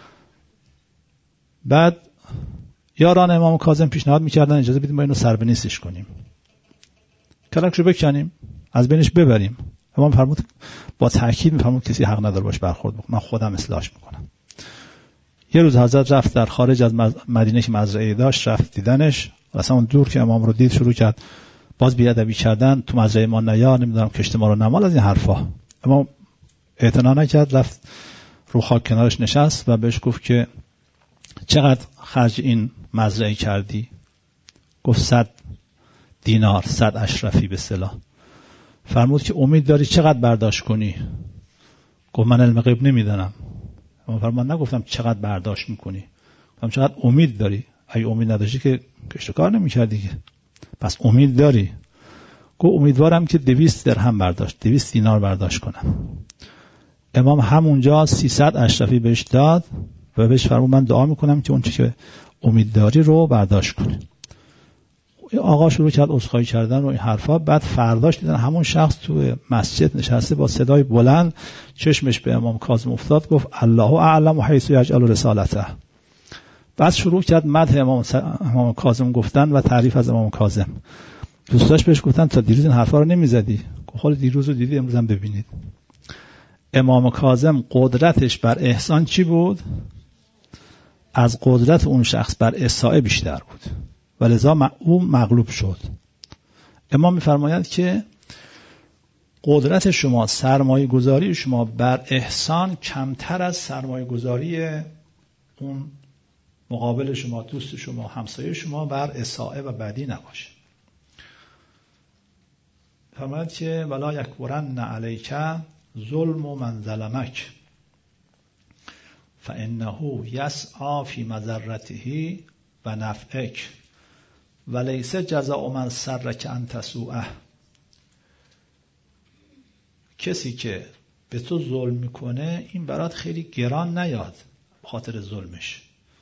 Speaker 1: بعد یاران امام کاظم پیشنهاد میکردن اجازه بدیم ما اینو سر به نیستش کنیم، کلکشو بکنیم، از بینش ببریم. امام فرمود با تاکید میفرمود کسی حق نداره باش برخورد بکنه، من خودم اصلاحش میکنم. یه روز حضرت رفت در خارج از مدینه که مزرعه داشت، رفت دیدنش، اصلا اون دور که امام رو دید شروع کرد باز بیادبی کردن، تو مزرعه ما نیا، نمیدونم کشت ما رو نمال، از این حرفا. امام اعتنا نکرد، رفت رو خاک کنارش نشست و بهش گفت که چقدر خرج این مزرعه کردی؟ گفت صد دینار، صد اشرفی به اصطلاح. فرمود که امید داری چقدر برداشت کنی؟ گفت من علم غیب نمیدانم. من فرمان نگفتم چقدر برداشت میکنی، گفتم چقدر امید داری. اگه امید نداشتی که کشت کار نمیکردی که، پس امید داری. گفت امیدوارم که دویست درهم برداشت، دویست دینار برداشت کنم. امام همونجا سیصد اشرفی بهش داد و بهش فرمود من دعا میکنم که اون چی که امید داری رو برداشت کنی. آقا شروع کرد عذرخواهی کردن و این حرفا. بعد فرداش دیدن همون شخص تو مسجد نشسته با صدای بلند، چشمش به امام کاظم افتاد، گفت الله اعلم حیث یجعل رسالته. بعد شروع کرد مدح امام امام کاظم گفتن و تعریف از امام کاظم. دوستاش بهش گفتن تا دیروز این حرفا رو نمیزدی. گفت خود دیروز رو دیدی، امروز هم ببینید. امام کاظم قدرتش بر احسان چی بود؟ از قدرت اون شخص بر اساءه بیشتر بود و لذا او مغلوب شد. امام می‌فرماید که قدرت شما، سرمایه گذاری شما بر احسان کمتر از سرمایه گذاری اون مقابل شما، دوست شما، همسایه شما بر اساءه و بدی نباشه. فرماید که ولا یکبرن علیک ظلم من ظلمک فانه یسعی فی مضرته و نفعک ولیس جزاء من سرک ان تسوءه. کسی که به تو ظلم میکنه این برات خیلی گران نیاد به خاطر ظلمش.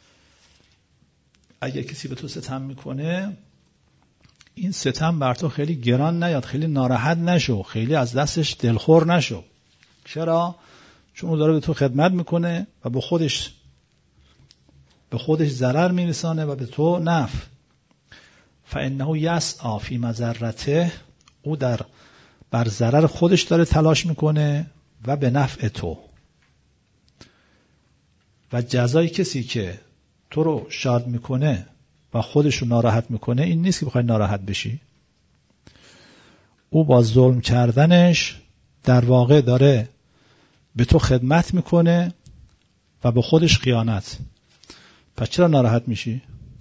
Speaker 1: اگه کسی به تو ستم میکنه این ستم بر تو خیلی گران نیاد، خیلی ناراحت نشو، خیلی از دستش دلخور نشو. چرا؟ چون او داره به تو خدمت میکنه و به خودش به خودش ضرر میرسانه و به تو نفع. فانه یسعی فی مضرته، او در بر ضرر خودش داره تلاش میکنه و به نفع تو. و جزای کسی که تو رو شاد میکنه و خودش رو ناراحت میکنه این نیست که بخوای ناراحت بشی. او با ظلم کردنش در واقع داره به تو خدمت میکنه و به خودش خیانت. پس چرا ناراحت میشی؟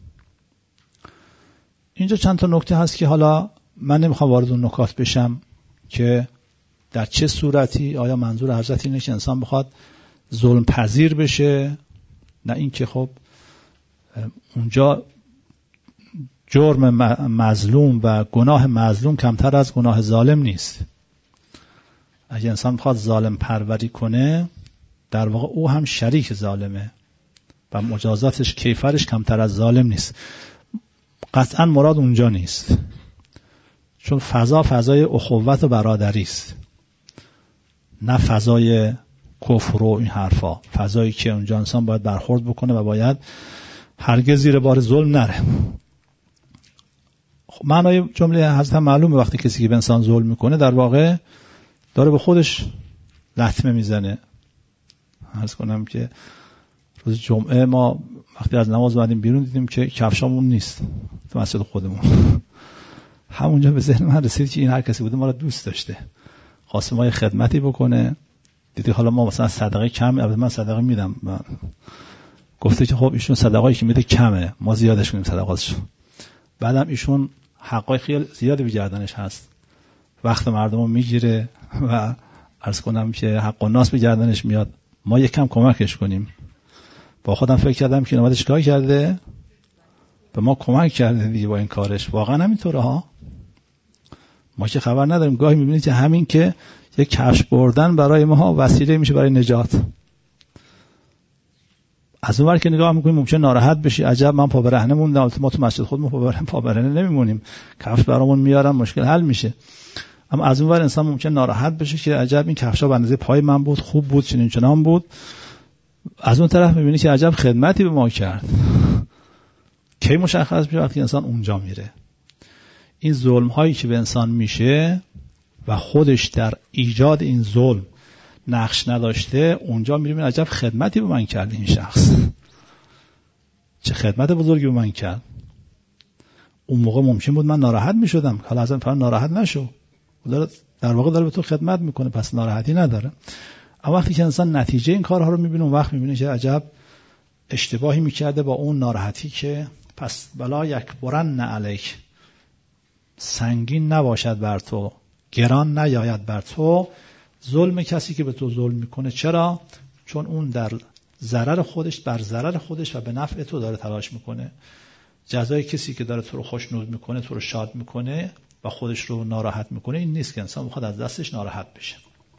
Speaker 1: اینجا چند تا نکته هست که حالا من نمیخوام وارد اون نکات بشم که در چه صورتی، آیا منظور حضرت اینه که انسان بخواد ظلم پذیر بشه؟ نه، این که خب اونجا جرم مظلوم و گناه مظلوم کمتر از گناه ظالم نیست. اگه انسان بخواد ظالم پروری کنه در واقع او هم شریک ظالمه و مجازاتش کیفرش کمتر از ظالم نیست. قطعا مراد اونجا نیست، چون فضا فضای اخوت و برادری است، نه فضای کفر و این حرفا. فضایی که اونجا انسان باید برخورد بکنه و باید هرگز زیر بار ظلم نره. خب معنای جمله حضرت معلومه، وقتی کسی که به انسان ظلم میکنه در واقع داره به خودش لطمه میزنه. عرض کنم که روز جمعه ما وقتی از نماز اومدیم بیرون دیدیم که کفشامون نیست تو مسجد خودمون. همونجا به ذهن من رسید که این هر کسی بوده ما رو دوست داشته، خواسته ما یه خدمتی بکنه. دیدی حالا ما مثلا صدقه کم، البته من صدقه میدم، من گفته که خب ایشون صدقه‌ای که میده کمه، ما زیادش کنیم صدقاتشو. بعدم ایشون حقای خیلی زیادی به گردنش هست، وقت مردمو میگیره و عرض کنم که حق و ناس به گردنش میاد، ما یکم کمکش کنیم. با خودم فکر کردم که اومده چیکار کرده؟ به ما کمک کرده دیگه با این کارش. واقعا همینطوره ها، ما که خبر نداریم. گاهی میبینید که همین که یک کفش بردن برای ما وسیله میشه برای نجات. از اون ور که نگاه میکنیم ممکن ناراحت بشی، عجب من پا برهنه موندم. ما تو مسجد خودمون پا برهنه پا برهنه نمیمونیم، کفش برامون میارن مشکل حل میشه. اما از اون ور انسان ممکن ناراحت بشه که عجب این کفشا به اندازه پای من بود، خوب بود، چنین چنان بود. از اون طرف می‌بینی که عجب خدمتی به ما کرد. کی مشخص میشه؟ وقتی انسان اونجا میره. این ظلم هایی که به انسان میشه و خودش در ایجاد این ظلم نقش نداشته، اونجا میریم عجب خدمتی به من کرد این شخص، چه خدمت بزرگی به من کرد. اون موقع ممکن بود من ناراحت میشدم، حالا ازم فرمان ناراحت نشو، در واقع داره به تو خدمت میکنه، پس ناراحتی نداره. اما وقتی که انسان نتیجه این کارها رو میبینه، اون وقت میبینه که عجب اشتباهی میکرده با اون ناراحتی که پس بلا یکبرن علیک، سنگین نباشد بر تو، گران نیاید بر تو ظلم کسی که به تو ظلم میکنه. چرا؟ چون اون در ضرر خودش بر ضرر خودش و به نفع تو داره تلاش میکنه. جزای کسی که داره تو رو خوشنود میکنه، تو رو شاد میکنه و خودش رو ناراحت میکنه این نیست که انسان بخواد از دستش ناراحت بشه.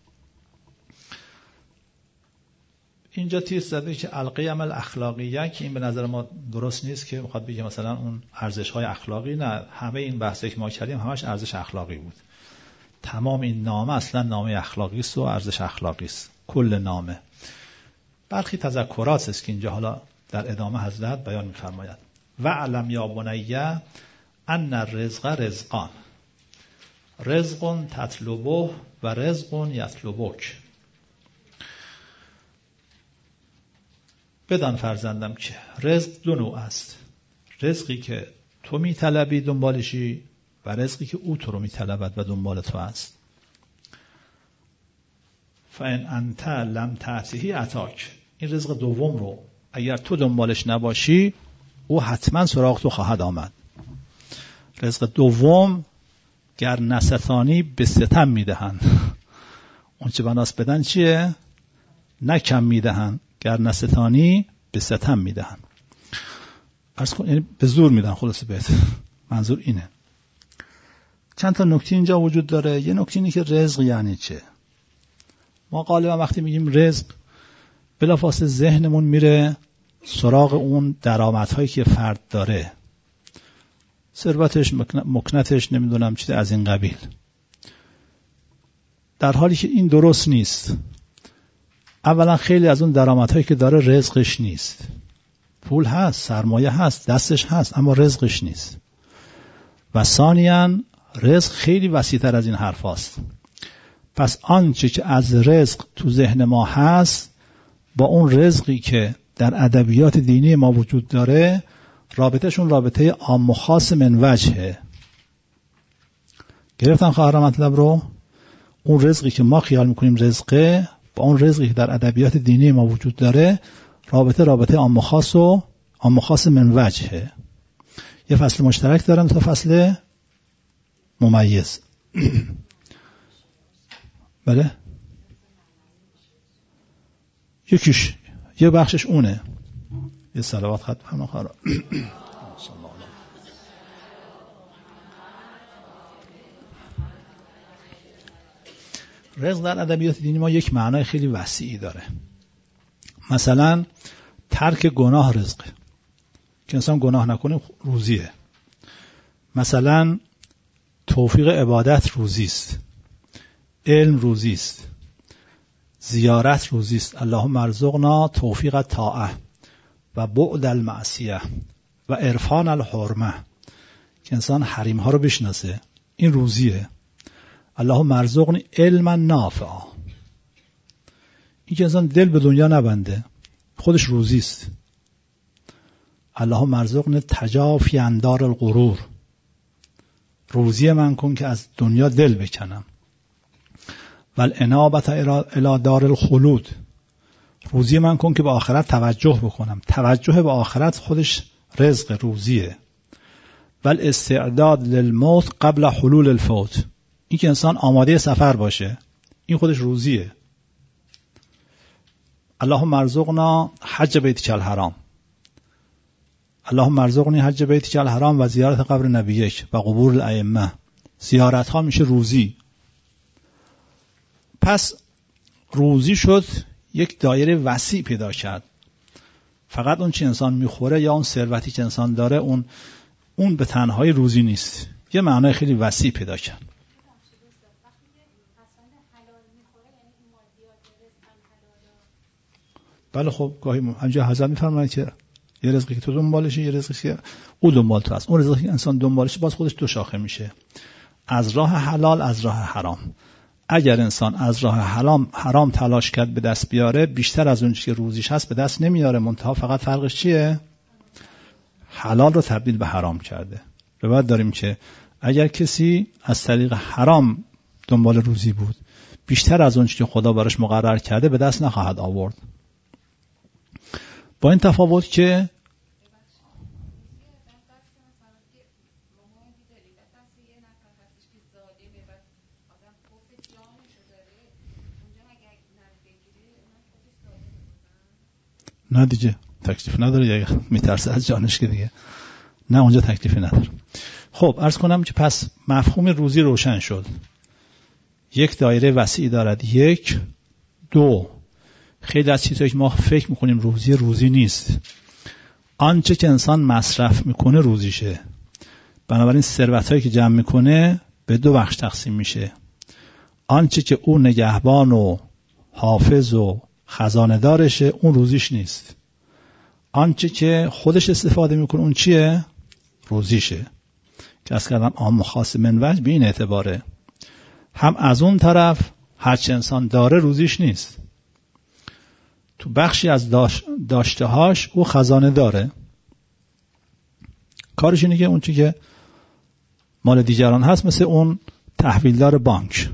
Speaker 1: اینجا تیر زده که القیم الاخلاقیه، که این به نظر ما درست نیست که بخواد بگه مثلا اون ارزش های اخلاقی، نه، همه این بحثی که ما کردیم همش ارزش اخلاقی بود. تمام این نامه اصلا نامه اخلاقی است و ارزش اخلاقی است، کل نامه. برخی تذکرات است که اینجا حالا در ادامه حضرت بیان می‌فرماید. و علم یا بنیه ان الرزق رزقان، رزق تطلبه و رزق یطلبک. بدان فرزندم که رزق دو نوع است، رزقی که تو میطلبی دنبالشی و رزقی که او تو رو میطلبد و دنبال تو است. فان انت لم تعطیه اتاک، این رزق دوم رو اگر تو دنبالش نباشی او حتما سراغ تو خواهد آمد. رزق دوم گر نستانی به ستم میدهند، اون چه بناست بدن چیه؟ نه کم میدهند، گر نستانی به ستم میدهند. عرض کن یعنی به زور میدن. خلاصه بهت منظور اینه. چند تا نکته اینجا وجود داره. یه نکته اینه که رزق یعنی چه. ما غالبا وقتی میگیم رزق بلافاصله ذهنمون میره سراغ اون درآمدهایی که فرد داره، ثروتش، مکنتش، نمیدونم چیز از این قبیل، در حالی که این درست نیست. اولا خیلی از اون درآمدهایی که داره رزقش نیست. پول هست، سرمایه هست، دستش هست، اما رزقش نیست. و ثانیاً رزق خیلی وسیع‌تر از این حرف هست. پس آنچه که از رزق تو ذهن ما هست با اون رزقی که در ادبیات دینی ما وجود داره رابطهشون رابطه عام و خاص من وجهه. گرفتن خواهر مطلب رو؟ اون رزقی که ما خیال میکنیم رزقه با اون رزقی که در ادبیات دینی ما وجود داره رابطه رابطه عام و خاص و عام و خاص من وجهه. یه فصل مشترک دارن تا فصل ممیز. بله؟ یکیش یه بخشش اونه. یه صلوات خط فرما خواهر. رزق در ادبیات دینی ما یک معنای خیلی وسیعی داره. مثلا ترک گناه رزقه، که انسان گناه نکنه روزیه. مثلا توفیق عبادت روزیست، علم روزیست، زیارت روزیست. اللهم ارزقنا توفیق طاعه و بعد المعصیه و عرفان الحرمه، که انسان حریم ها رو بشناسه، این روزیه. اللهم ارزقنی علما نافعا، این که انسان دل به دنیا نبنده، خودش روزیست. اللهم ارزقنی تجافی عن دار الغرور، روزی من کن که از دنیا دل بکنم. والانابة الی دار الخلود، روزی من کن که به آخرت توجه بکنم. توجه به آخرت خودش رزق روزیه. والاستعداد للموت قبل حلول الفوت، این که انسان آماده سفر باشه، این خودش روزیه. اللهم ارزقنا حج بیتک الحرام، اللهم ارزقنی حج بیتک الحرام و زیارت قبر نبیک و قبور الائمه. زیارت ها میشه روزی. پس روزی شد یک دایره وسیع پیدا کرد. فقط اون چی انسان میخوره یا اون ثروتی که انسان داره اون اون به تنهایی روزی نیست، یه معنای خیلی وسیع پیدا کرد. بله خب گاهی همینجا حضرت میفرمایند که یه رزقی که تو دنبالشی، یه رزقی که او دنبال تو هست. اون رزقی که انسان دنبالشه باز خودش دو شاخه میشه، از راه حلال، از راه حرام. اگر انسان از راه حرام حرام تلاش کرد به دست بیاره، بیشتر از اون چیزی که روزیش هست به دست نمیاره، منتها فقط فرقش چیه؟ حلال رو تبدیل به حرام کرده. روایت داریم که اگر کسی از طریق حرام دنبال روزی بود، بیشتر از اون چیزی که خدا براش مقرر کرده به دست نخواهد آورد. با این تفاوت که نه دیگه تکلیف نداره، یا میترسه از جانش که دیگه نه اونجا تکلیفی نداره. خب عرض کنم که پس مفهوم روزی روشن شد. یک دایره وسیع دارد. یک دو خیلی از چیزهایی که ما فکر میکنیم روزی روزی نیست. آنچه که انسان مصرف میکنه روزیشه. بنابراین ثروتایی که جمع میکنه به دو بخش تقسیم میشه. آنچه که او نگهبان و حافظ و خزانه دارشه اون روزیش نیست. آنچه که خودش استفاده میکنه اون چیه؟ روزیشه. که از کردم عام و خاص من وجه به این اعتباره. هم از اون طرف هرچه انسان داره روزیش نیست. تو بخشی از داش داشته هاش او خزانه داره. کارش اینه که اون چی که مال دیگران هست، مثل اون تحویلدار بانک،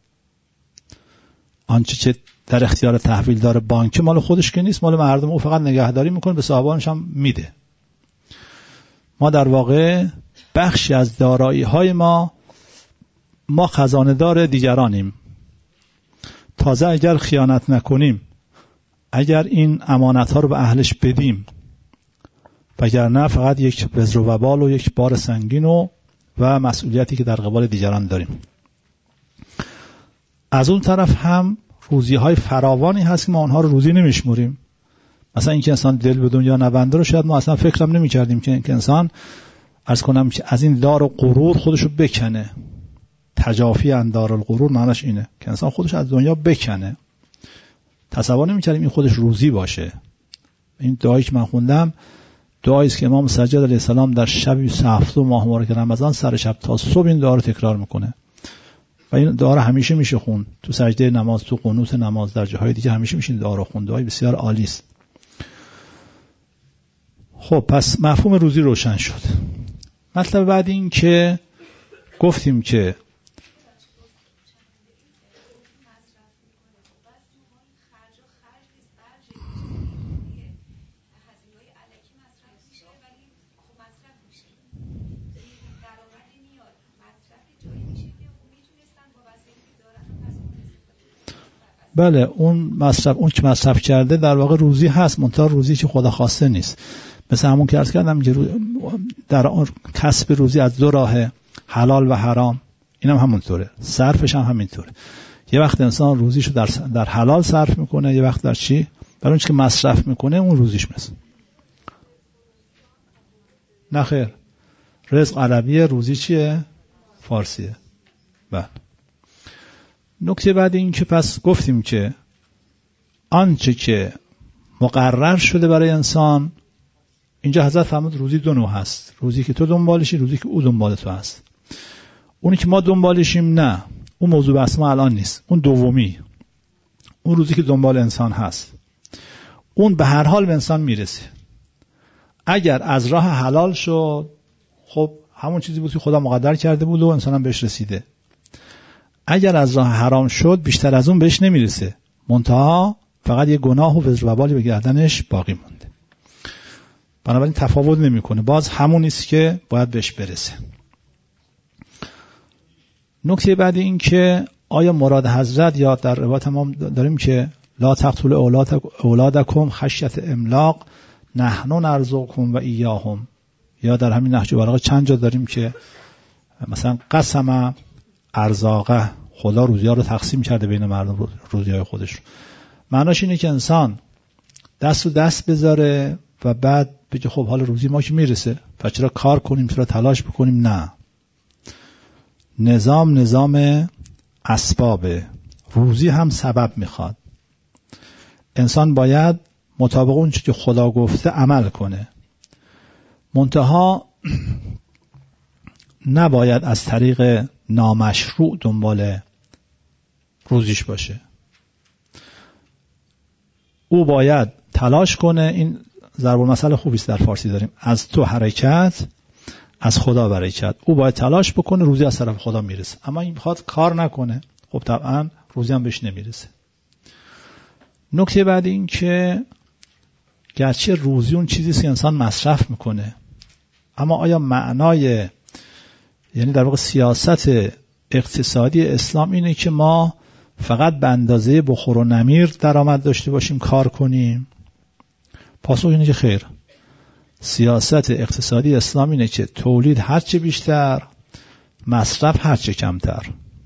Speaker 1: آنچه که در اختیار تحویلدار بانک مال خودش که نیست، مال مردم، او فقط نگهداری میکنه، به صاحبانش هم میده. ما در واقع بخشی از دارایی های ما ما خزانه دار دیگرانیم. تازه اگر خیانت نکنیم، اگر این امانت ها رو به اهلش بدیم، وگرنه فقط یک وزر و وبال و یک بار سنگین و و مسئولیتی که در قبال دیگران داریم. از اون طرف هم روزی های فراوانی هست که ما اونها رو روزی نمیشموریم. مثلا اینکه انسان دل به دنیا نبنده رو شاید ما اصلا فکرم نمی کردیم که اینکه انسان عرض کنم که از این دار و غرور خودشو بکنه. تجافی عن دار الغرور معناش اینه که انسان خودش از دنیا بکنه. تصور نمی کردیم این خودش روزی باشه. این دعایی که من خوندم دعایی است که امام سجاد علیه السلام در شب بیست و هفتم ماه مبارک رمضان سر شب تا صبح این دعا رو تکرار میکنه و این دعا رو همیشه میشه خوند تو سجده نماز، تو قنوت نماز، در جاهای دیگه همیشه میشه این دعا رو خوند. دعای بسیار عالی است. خب پس مفهوم روزی روشن شد. مطلب بعد این که گفتیم که بله اون مصرف، اون که مصرف کرده در واقع روزی هست، منتها روزی که خدا خواسته نیست. مثل همون که عرض کردم که در آن کسب روزی از دو راه، حلال و حرام، اینم هم همونطوره، صرفش هم همینطوره. یه وقت انسان روزیشو در در حلال صرف میکنه، یه وقت در چی؟ برای اون که مصرف میکنه اون روزیش مثل. نه خیر، رزق عربیه، روزی چیه؟ فارسیه. بله. نکته بعد این که پس گفتیم که آنچه که مقرر شده برای انسان، اینجا حضرت فرمود روزی دو نوع هست. روزی که تو دنبالشی، روزی که او دنبال تو هست. اونی که ما دنبالشیم نه، اون موضوع بحث ما الان نیست. اون دومی، اون روزی که دنبال انسان هست، اون به هر حال به انسان میرسه. اگر از راه حلال شد، خب همون چیزی بود که خدا مقدر کرده بود و انسان هم بهش رسیده. اگر از راه حرام شد، بیشتر از اون بهش نمیرسه، منتها فقط یه گناه و وزر و وبالی به گردنش باقی مونده. بنابراین تفاوت نمیکنه، باز همون است که باید بهش برسه. نکته بعد این که آیا مراد حضرت، یا در روایت ما داریم که لا تقتلوا اولادکم خشیة املاق نحن نرزقکم و ایاهم، یا در همین نهج البلاغه چند جا داریم که مثلا قسم ارزاقه، خدا روزی‌ها رو تقسیم کرده بین مردم روزی‌های خودش. معناش اینه که انسان دست و دست بذاره و بعد بگه خب حال روزی ما که میرسه، پس چرا کار کنیم، چرا تلاش بکنیم؟ نه، نظام نظام اسبابه. روزی هم سبب میخواد. انسان باید مطابق اون چیزی که خدا گفته عمل کنه. منتها نباید از طریق نامشروع دنبال روزیش باشه. او باید تلاش کنه. این ضرب المثل خوبی است در فارسی داریم، از تو حرکت از خدا برکت. او باید تلاش بکنه، روزی از طرف خدا میرسه. اما این بخواد کار نکنه، خب طبعا روزی هم بهش نمیرسه. نکته بعد این که گرچه روزی اون چیزی است که انسان مصرف میکنه، اما آیا معنای، یعنی در واقع سیاست اقتصادی اسلام اینه که ما فقط به اندازه بخور و نمیر درآمد داشته باشیم، کار کنیم؟ پاسخ اینه که خیر. سیاست اقتصادی اسلام اینه که تولید هرچه بیشتر، مصرف هرچه کمتر.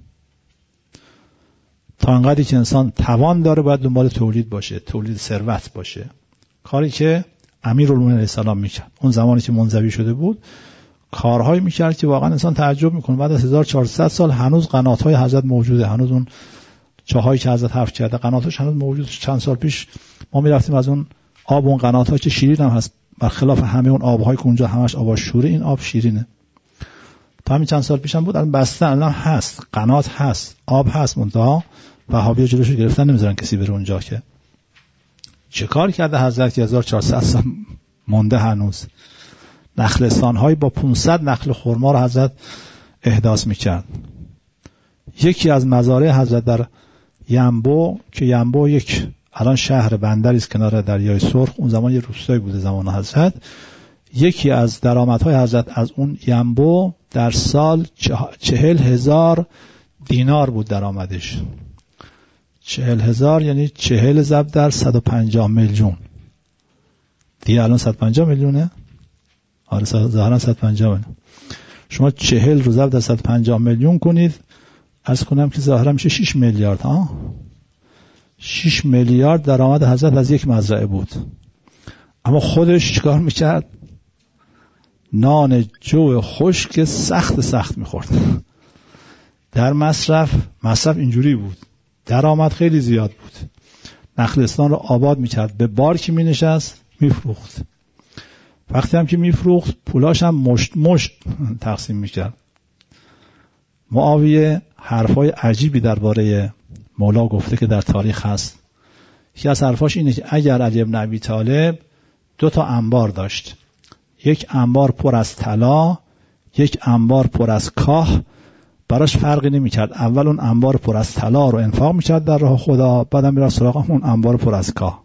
Speaker 1: تا انقدری که انسان توان داره باید دنبال تولید باشه، تولید ثروت باشه. کاری که امیرالمومنین علیه السلام میکرد. اون زمانی که منزوی شده بود کارهایی میکرد که واقعا انسان تعجب میکنه. بعد از هزار و چهارصد سال هنوز قنات‌های حضرت موجوده، هنوز اون چاهایی که حضرت حفر کرده قناتاش هنوز موجود. چند سال پیش ما میرفتیم از اون آب اون قنات‌ها که شیرین هم هست، برخلاف همه اون آب‌هایی که اونجا همش آب شوره، این آب شیرینه. تا همین چند سال پیش هم بود، الان بسته، الان هست، قنات هست، آب هست، منتها وهابی‌ها جلوشو گرفتن، نمیذارن کسی بره اونجا. که چه کار کرده حضرت که هزار و چهارصد سال مونده هنوز؟ نخلستان‌های با پانصد نخل خرما رو حضرت احداث می‌کرد. یکی از مزارع حضرت در ینبو، که ینبو یک الان شهر بندری است کنار دریای سرخ، اون زمان یه روستایی بوده زمان حضرت، یکی از درآمدهای حضرت از اون ینبو در سال چهل هزار دینار بود درآمدش. چهل هزار یعنی چهل ضرب در صد و پنجاه میلیون دیگه. الان صد و پنجاه میلیونه؟ آره ظاهرا صد و پنجاه میلیون. شما چهل رو ضرب در صد و پنجاه میلیون کنید، عرض کنم که ظاهرا میشه شش میلیارد. ها شش میلیارد درآمد حضرت از یک مزرعه بود. اما خودش چیکار میکرد؟ نان جو خشک سخت سخت میخورد. در مصرف مصرف اینجوری بود، درآمد خیلی زیاد بود. نخلستان رو آباد میکرد، به بار که مینشست میفروخت. وقتی هم که میفروخت پولاش هم مشت مشت تقسیم میکرد. معاویه حرفای عجیبی درباره مولا گفته که در تاریخ هست. یکی از حرفاش اینه که اگر علی بن ابی طالب دو تا انبار داشت، یک انبار پر از طلا، یک انبار پر از کاه، براش فرقی نمی‌کرد. اول اون انبار پر از طلا رو انفاق می‌کرد در راه خدا، بعدم می‌رفت سراغ اون انبار پر از کاه.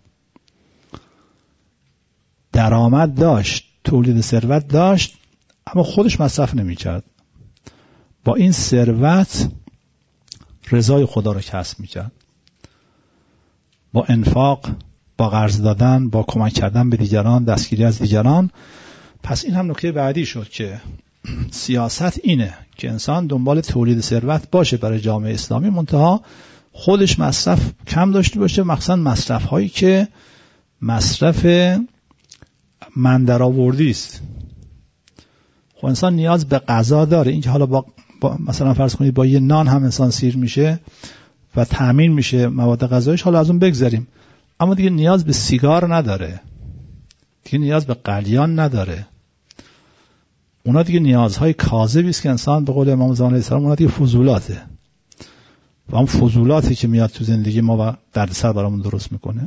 Speaker 1: درآمد داشت، تولید ثروت داشت، اما خودش مصرف نمی‌کرد. با این ثروت رضای خدا رو کسب می‌کرد. با انفاق، با قرض دادن، با کمک کردن به دیگران، دستگیری از دیگران. پس این هم نکته بعدی شد که سیاست اینه که انسان دنبال تولید ثروت باشه برای جامعه اسلامی، منتها خودش مصرف کم داشته باشه، مخصوصا مصرف هایی که مصرف من درآوردی است. خب انسان نیاز به غذا داره. این که حالا با, با مثلا فرض کنید با یه نان هم انسان سیر میشه و تامین میشه مواد غذاییش، حالا از اون بگذاریم، اما دیگه نیاز به سیگار نداره، دیگه نیاز به قلیان نداره. اونا دیگه نیازهای کاذبی است که انسان به قول امام زمان علیه السلام اونا دیگه فضولاته. و اون فضولاتی که میاد تو زندگی ما و دردسر برامون درست میکنه.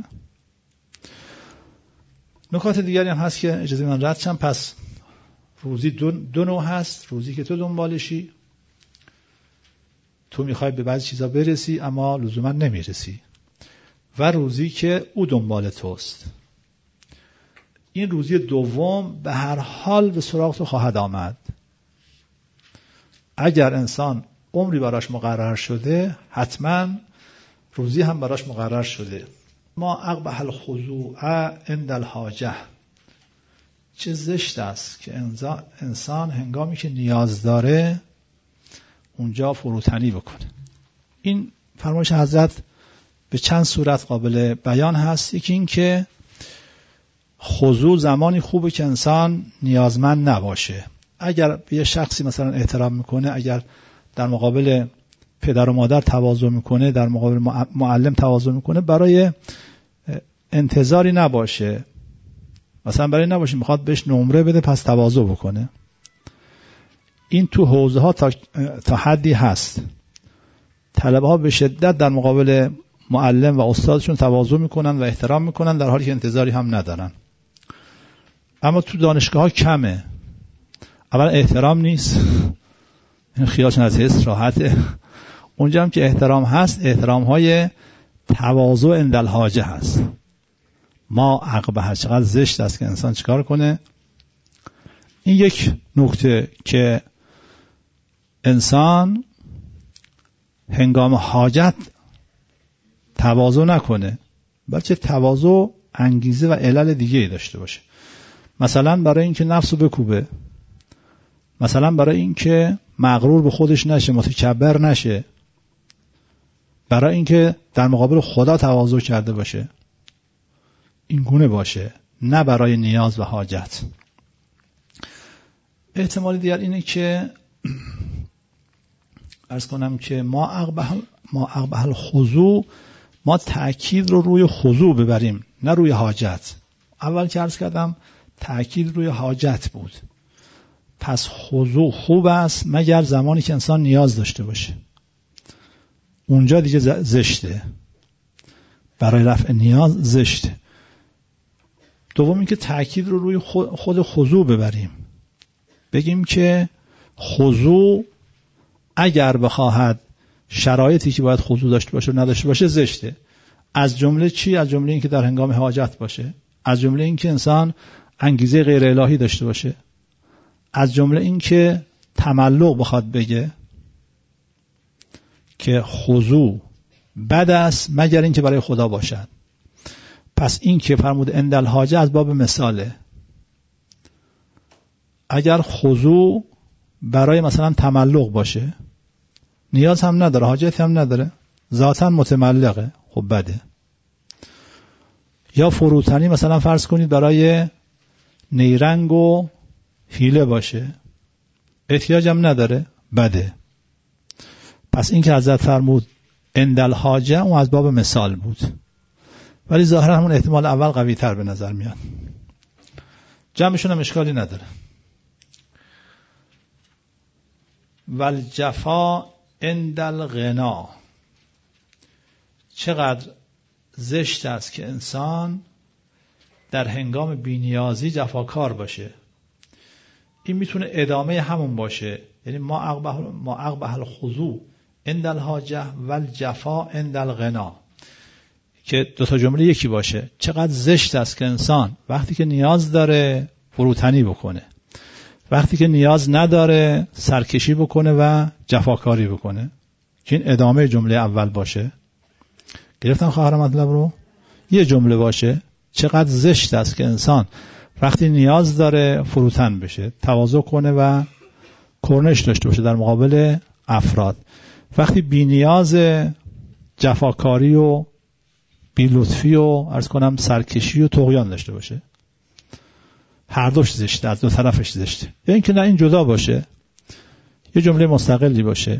Speaker 1: نکات دیگری هم هست که اجازه من رد شم. پس روزی دو, دو نوع هست. روزی که تو دنبالشی، تو میخوای به بعضی چیزا برسی اما لزوما نمیرسی، و روزی که او دنبال توست. این روزی دوم به هر حال به سراغ تو خواهد آمد. اگر انسان عمری براش مقرر شده، حتما روزی هم براش مقرر شده. ما اقبح الخضوع عند الحاجه. چه زشت است که انسان هنگامی که نیاز داره اونجا فروتنی بکنه. این فرمایش حضرت به چند صورت قابل بیان هست. یکی این که خضوع زمانی خوبه که انسان نیازمند نباشه. اگر به یه شخصی مثلا احترام میکنه، اگر در مقابل پدر و مادر تواضع میکنه، در مقابل معلم تواضع میکنه، برای انتظاری نباشه، مثلا برای نباشه میخواد بهش نمره بده پس تواضع بکنه. این تو حوزه ها تا, تا حدی هست. طلبه ها به شدت در مقابل معلم و استادشون تواضع میکنن و احترام میکنن در حالی که انتظاری هم ندارن. اما تو دانشگاه ها کمه. اولا احترام نیست، این خیالشون از حس راحته. اونجا هم که احترام هست، احترام های تواضع عند الحاجه هست. ما عقبه چقدر زشت است که انسان چیکار کنه. این یک نکته که انسان هنگام حاجت تواضع نکنه، بلکه تواضع انگیزه و علل دیگه ای داشته باشه. مثلا برای اینکه نفسو بکوبه، مثلا برای اینکه مغرور به خودش نشه، متکبر نشه، برای اینکه در مقابل خدا تواضع کرده باشه. این گونه باشه، نه برای نیاز و حاجت. احتمال دیگر اینه که عرض کنم که ما عقبه ما عقبه الخضوع، ما تأکید رو روی خضوع ببریم نه روی حاجت. اول که عرض کردم تأکید روی حاجت بود. پس خضوع خوب است مگر زمانی که انسان نیاز داشته باشه، اونجا دیگه زشته، برای رفع نیاز زشته. دوم این که تأکید رو روی خود خضوع ببریم، بگیم که خضوع اگر بخواهد شرایطی که باید خضوع داشته باشه و نداشته باشه زشته. از جمله چی؟ از جمله این که در هنگام حاجت باشه، از جمله این که انسان انگیزه غیر الهی داشته باشه، از جمله این که تملق بخواد بگه که خضوع بد است مگر این که برای خدا باشد. پس این که فرمود عند الحاجه از باب مثاله. اگر خضوع برای مثلا تملق باشه، نیاز هم نداره، حاجت هم نداره، ذاتاً متملقه، خب بده. یا فروتنی مثلا فرض کنید برای نیرنگ و حیله باشه، احتیاج هم نداره، بده. پس این که حضرت فرمود عند الحاجه اون از باب مثال بود، ولی ظاهرا همون احتمال اول قوی تر به نظر میاد. جمعشون هم اشکالی نداره. والجفا عند الغنا، چقدر زشت است که انسان در هنگام بی‌نیازی جفاکار باشه. این میتونه ادامه همون باشه، یعنی ما عقبه ما عقبه الخضوع عند الحاجه والجفا عند الغنا، که دو تا جمله یکی باشه. چقدر زشت است که انسان وقتی که نیاز داره فروتنی بکنه، وقتی که نیاز نداره سرکشی بکنه و جفاکاری بکنه، که این ادامه جمله اول باشه. گرفتن خواهر مطلب رو؟ یه جمله باشه. چقدر زشت است که انسان وقتی نیاز داره فروتن بشه، تواضع کنه و کرنش داشته باشه در مقابل افراد، وقتی بی نیاز جفاکاری و بی لطفی و عرض کنم سرکشی و طغیان داشته باشه. هر دوش زشته، از دو طرفش زشته. یا اینکه نه این جدا باشه، یه جمله مستقلی باشه.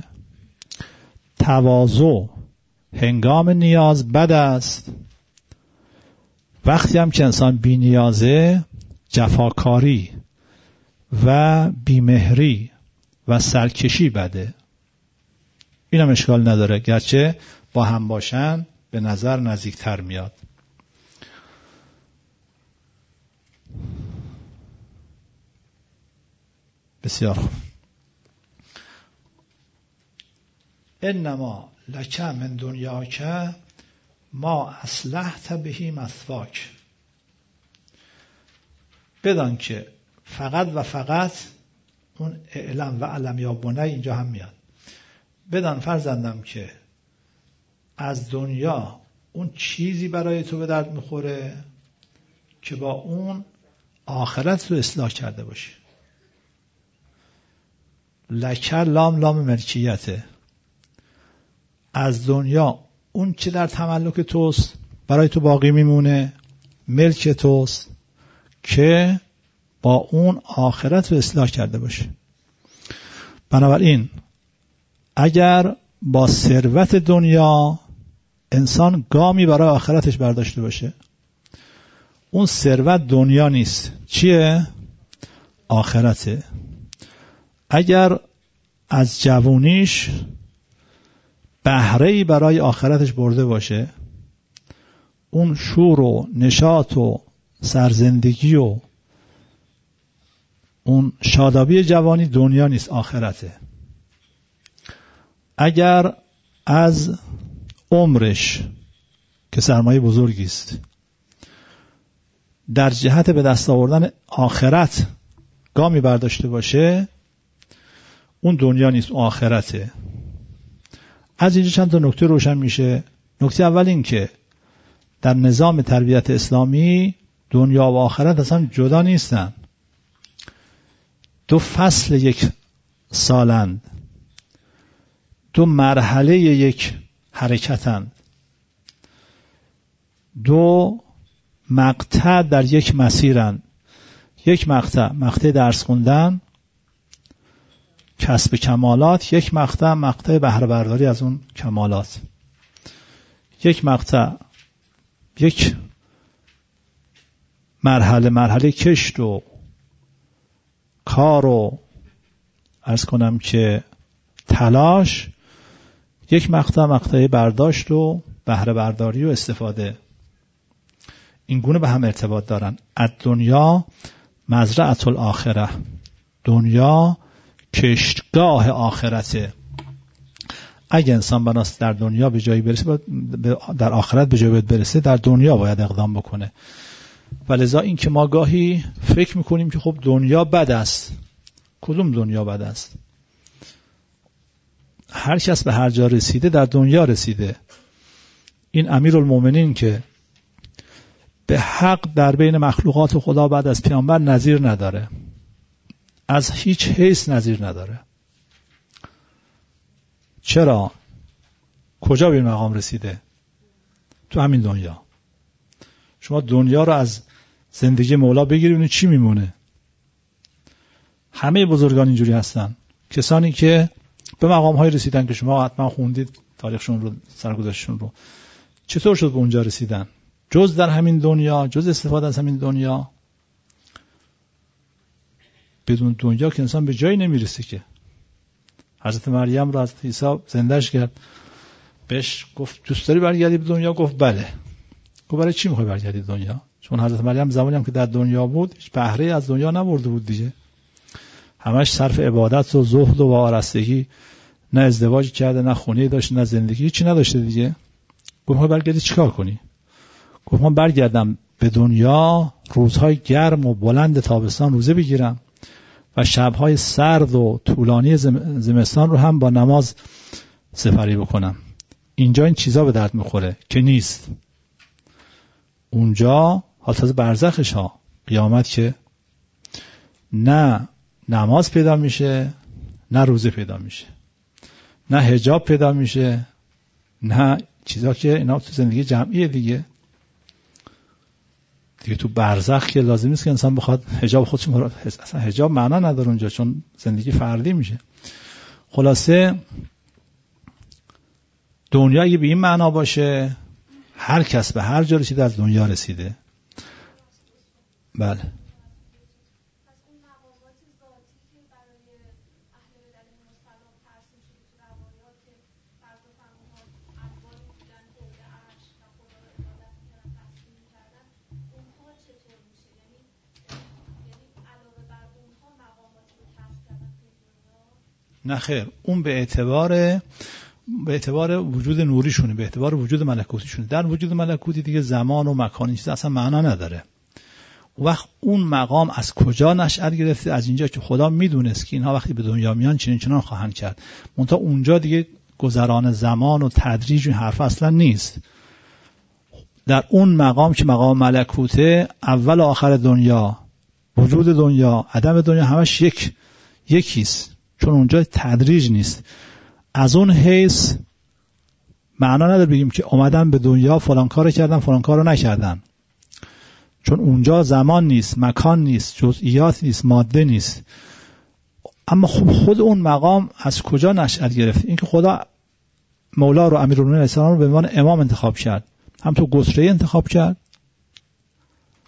Speaker 1: تواضع هنگام نیاز بد است، وقتی هم که انسان بی نیازه جفاکاری و بیمهری و سرکشی بده. این هم اشکال نداره، گرچه با هم باشن به نظر نزدیکتر میاد. بسیار خوب. انما لک من دنیاک ما اصلحت بهی مثواک، بدان که فقط و فقط اون اعلم و علم یا بنی اینجا هم میاد. بدان فرزندم که از دنیا اون چیزی برای تو به درد میخوره که با اون آخرت رو اصلاح کرده باشی. لکه لام لام ملکیته. از دنیا اون چه در تملک توست برای تو باقی میمونه، ملک توست که با اون آخرت رو اصلاح کرده باشه. بنابراین اگر با ثروت دنیا انسان گامی برای آخرتش برداشته باشه، اون ثروت دنیا نیست. چیه؟ آخرته. اگر از جوونیش بهره‌ای برای آخرتش برده باشه، اون شور و نشاط و سرزندگی و اون شادابی جوانی دنیا نیست، آخرته. اگر از عمرش که سرمایه بزرگی است در جهت به دست آوردن آخرت گامی برداشته باشه، اون دنیا نیست، آخرته. از اینجا چند تا نکته روشن میشه. نکته اول این که در نظام تربیت اسلامی دنیا و آخرت اصلا جدا نیستن، دو فصل یک سالند، دو مرحله یک حرکتند، دو مقطع در یک مسیرند. یک مقطع مقطع درس خوندن، کسب کمالات، یک مقطع مقطع بهره برداری از اون کمالات، یک مقطع یک مرحله مرحله کشت و کار و عرض کنم که تلاش، یک مقطع مقطع برداشت و بهره برداری و استفاده. این گونه به هم ارتباط دارن. الدنیا مزرعة الاخره، دنیا کشتگاه آخرته. اگه انسان بناست در دنیا به جایی برسه، در آخرت به جایی برسه، در دنیا باید اقدام بکنه. ولذا این که ما گاهی فکر میکنیم که خب دنیا بد است. کدوم دنیا بد است؟ هر کس به هر جا رسیده در دنیا رسیده. این امیرالمومنین که به حق در بین مخلوقات خدا بعد از پیامبر نظیر نداره، از هیچ حیث نظیر نداره. چرا؟ کجا به این مقام رسیده؟ تو همین دنیا. شما دنیا رو از زندگی مولا بگیرید چی میمونه؟ همه بزرگان اینجوری هستن، کسانی که به مقام های رسیدن که شما حتما خوندید تاریخشون رو، سرگذشتشون رو. چطور شد به اونجا رسیدن؟ جز در همین دنیا، جز استفاده از همین دنیا. بدون دنیا که انسان به جایی نمیرسه. که حضرت مریم رو حضرت عیسی زندهش کرد، بهش گفت دوست داری برگردی به دنیا؟ گفت بله. گفت برای چی میخوای برگردی به دنیا؟ چون حضرت مریم زمانی هم که در دنیا بود هیچ بهره از دنیا نبرده بود دیگه، همش صرف عبادت و زهد و وارستگی، نه ازدواج کرده، نه خونه داشت، نه زندگی، چی نداشته دیگه. گفت میخوای برگردی چیکار کنی؟ گفت من برگردم به دنیا، روزهای گرم و بلند تابستان روزه بگیرم و شبهای سرد و طولانی زمستان رو هم با نماز سپری بکنم. اینجا این چیزا به درد میخوره که نیست. اونجا حالت از برزخش ها، قیامت، که نه نماز پیدا میشه، نه روزه پیدا میشه، نه حجاب پیدا میشه، نه چیزا که اینا تو زندگی جمعیه دیگه. دیگه تو برزخ که لازم نیست که انسان بخواد حجاب خودش رو، اصلا حجاب معنا نداره اونجا، چون زندگی فردی میشه. خلاصه دنیا اگه به این معنا باشه، هر کس به هر جا رسیده از دنیا رسیده. بله. نه خیر، اون به اعتبار به اعتبار وجود نوریشونه، به اعتبار وجود ملکوتیشونه. در وجود ملکوتی دیگه زمان و مکان این چیز اصلا معنا نداره. وقت اون مقام از کجا نشأت گرفته؟ از اینجا که خدا میدونست که اینها وقتی به دنیا میان چنین چنان خواهند کرد. منتها اونجا دیگه گذران زمان و تدریج این حرف اصلا نیست. در اون مقام که مقام ملکوته، اول و آخر دنیا، وجود دنیا، عدم دنیا همش یک یکیست، چون اونجا تدریج نیست. از اون حیث معنا نداره بگیم که اومدن به دنیا فلان کارو کردن فلان کارو نکردن، چون اونجا زمان نیست، مکان نیست، جزئیات نیست، ماده نیست. اما خب خود اون مقام از کجا نشأت گرفت؟ اینکه خدا مولا رو، امیرالمومنین علیه السلام رو به عنوان امام انتخاب کرد، هم تو گسره انتخاب کرد،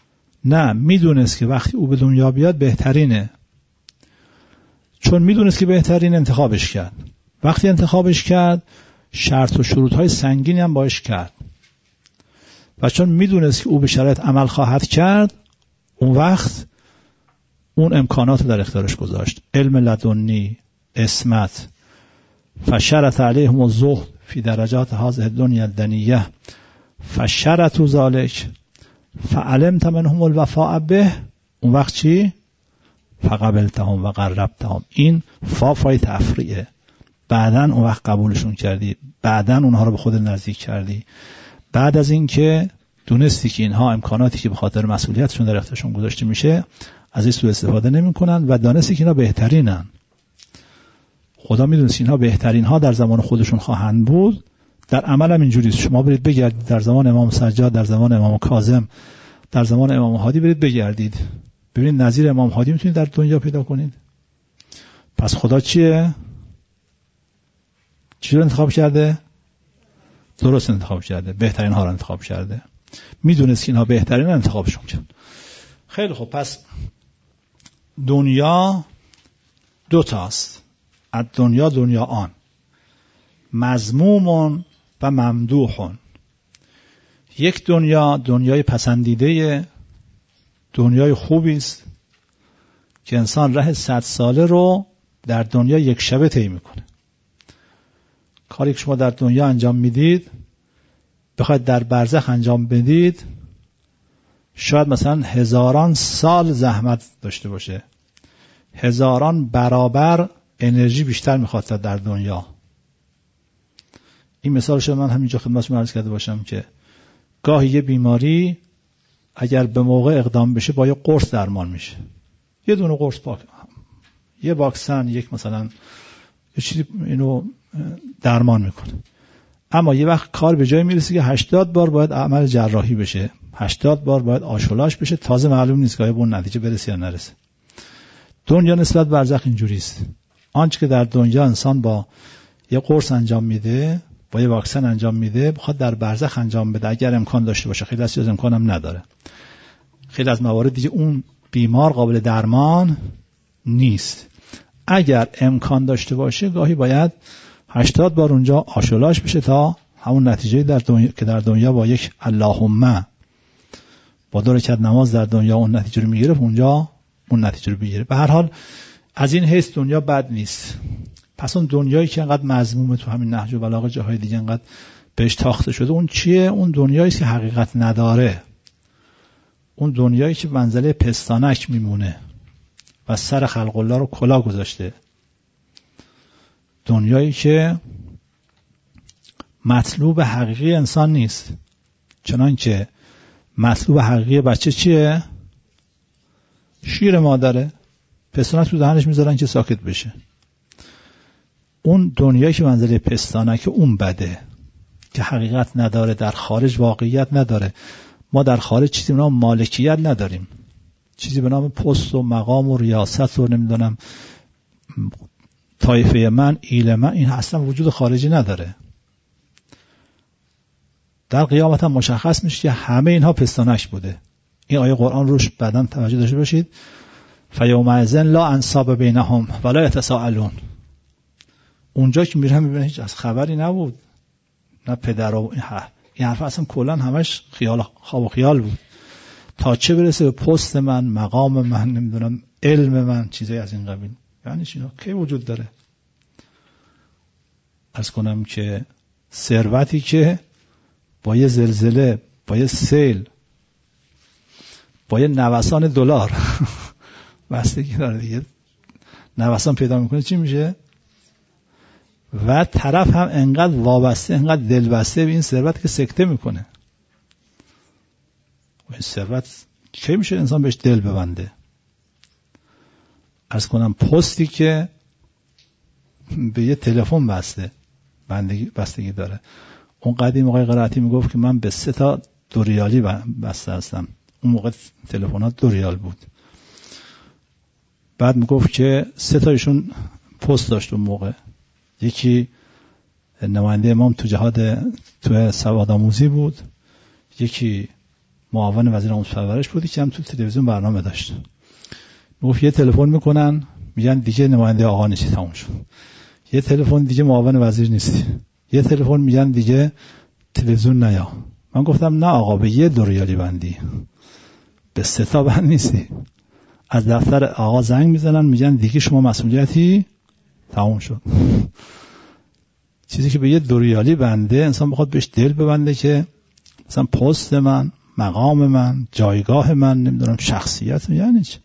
Speaker 1: نه، میدونست که وقتی او به دنیا بیاد بهترینه. چون میدونست که بهترین انتخابش کرد. وقتی انتخابش کرد شرط و شروطهای سنگینی هم باش کرد و چون میدونست که او به شرایط عمل خواهد کرد اون وقت اون امکانات رو در اختیارش گذاشت. علم لدنی، عصمت، فشرط علیهم الزهد فی درجات هذه الدنیا الدنیه فشرطوا ذلک فعلمت منهم الوفاء به. اون وقت چی؟ فقبلتهم و قربتهم. این فافای تفریعه. بعداً اون وقت قبولشون کردی، بعداً اونها رو به خود نزدیک کردی. بعد از این که دونستی که اینها امکاناتی که به خاطر مسئولیتشون در اختیارشون گذاشته میشه از این سوء استفاده نمی‌کنن و دانستی که اینا بهترینن. خدا میدونست اینها بهترین ها در زمان خودشون خواهند بود. در عمل هم اینجوریست. شما برید بگردید در زمان امام سجاد، در زمان امام کاظم، در زمان امام هادی برید بگردید ببینید نظیر امام هادی میتونید در دنیا پیدا کنید. پس خدا چیه؟ چی رو انتخاب کرده؟ درست انتخاب کرده، بهترین ها رو انتخاب کرده. میدونست که اینها بهترین انتخابشون کرد. خیلی خوب، پس دنیا دو تاست. از دنیا دنیا آن مذموم و ممدوح. یک دنیا دنیای پسندیده، دنیای خوبی است که انسان ره صد ساله رو در دنیا یک شبه طی میکنه. کاری که شما در دنیا انجام میدید بخواید در برزخ انجام بدید شاید مثلا هزاران سال زحمت داشته باشه، هزاران برابر انرژی بیشتر میخواد در دنیا. این مثالش من همینجا خدمتتون عرض کرده باشم که گاهی یه بیماری اگر به موقع اقدام بشه با یه قرص درمان میشه. یه دونه قرص پاک، یه واکسن، یک مثلا یه چیزی اینو درمان میکنه. اما یه وقت کار به جای میرسه که هشتاد بار باید عمل جراحی بشه، هشتاد بار باید آشولاش بشه، تازه معلوم نیست که به اون نتیجه برسه یا نرسه. دنیا نسبت برزخ اینجوریست. آنچه که در دنیا انسان با یه قرص انجام میده، با یه واکسن انجام میده، بخواد در برزخ انجام بده اگر امکان داشته باشه. خیلی از امکان هم نداره. خیلی از موارد دیگه اون بیمار قابل درمان نیست. اگر امکان داشته باشه گاهی باید هشتاد بار اونجا آشولاش بشه تا همون نتیجه در دنیا که در دنیا با یک اللهم با دو رکعت نماز در دنیا اون نتیجه رو میگیره، اونجا اون نتیجه رو بگیره. به هر حال از این حیث دنیا بد نیست. پس اون دنیایی که انقدر مذمومه تو همین نهج و بلاغه جاهای دیگه انقدر بهش تاخته شده، اون چیه؟ اون دنیایی که حقیقت نداره. اون دنیایی که منزله پستانک میمونه و سر خلق الله رو کلا گذاشته. دنیایی که مطلوب حقیقی انسان نیست. چنانکه مطلوب حقیقی بچه چیه؟ شیر مادره. پستانک تو دهنش میذارن که ساکت بشه. اون دنیایی که منزله پستانک اون بده که حقیقت نداره، در خارج واقعیت نداره. ما در خارج چیزی به نام مالکیت نداریم، چیزی به نام پست و مقام و ریاست و نمیدونم طایفه من، ایل من، این اصلا وجود خارجی نداره. در قیامت هم مشخص میشه که همه اینها پستانک بوده. این آیه قرآن روش بعداً توجه داشته باشید. فیومئذ لا انساب بینهم ولا یتساءلون. اونجا که میرم میبینه هیچ از خبری نبود، نه پدر و این حرف این حرف اصلا کلا همش خیال، خواب و خیال بود. تا چه برسه به پست من، مقام من، نمیدونم علم من، چیزایی از این قبیل. یعنی اینا کی وجود داره؟ عرض کنم که ثروتی که با یه زلزله، با یه سیل، با یه نوسان دلار بستگی داره دیگه، نوسان پیدا میکنه چی میشه؟ و طرف هم انقدر وابسته، انقدر دلبسته به این ثروت که سکته میکنه. و این ثروت کی میشه انسان بهش دل ببنده؟ عرض کنم پستی که به یه تلفن بسته بندگی بستگی داره. اون قدیم آقای قرائتی میگفت که من به سه تا دو ریالی بسته هستم. اون موقع تلفنات دو ریال بود. بعد میگفت که سه تایشون پست داشت اون موقع. یکی نماینده امام تو جهاد تو سواد آموزی بود، یکی معاون وزیر آموزش پرورش بودی که هم تو تلویزیون برنامه داشت. گفت یه تلفن میکنن میگن دیگه نماینده آقا نیستی، تموم شد. یه تلفن دیگه معاون وزیر نیستی. یه تلفن میگن دیگه تلویزیون نیا. من گفتم نه آقا، به یه دو ریالی بندی، به سه تا بند نیستی. از دفتر آقا زنگ میزنن میگن دیگه شما مسئولیتی، تموم شد. چیزی که به یه دو ریالی بنده انسان بخواد بهش دل ببنده که مثلا پست من، مقام من، جایگاه من، نمیدونم شخصیت من، یعنی چه؟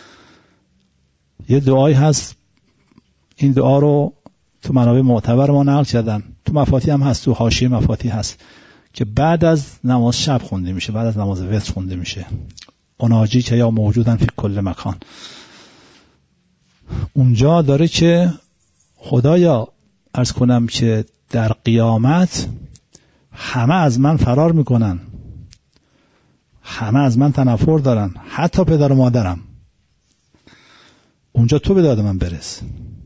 Speaker 1: یه دعایی هست، این دعا رو تو منابع معتبر ما نقل کردن، تو مفاتیح هم هست، تو حاشیه مفاتیح هست که بعد از نماز شب خونده میشه، بعد از نماز وتر خونده میشه. اوناجی که یا موجودن فی کل مکان. اونجا داره که خدایا عرض کنم که در قیامت همه از من فرار میکنن، همه از من تنفر دارن، حتی پدر و مادرم. اونجا تو به داد من برس.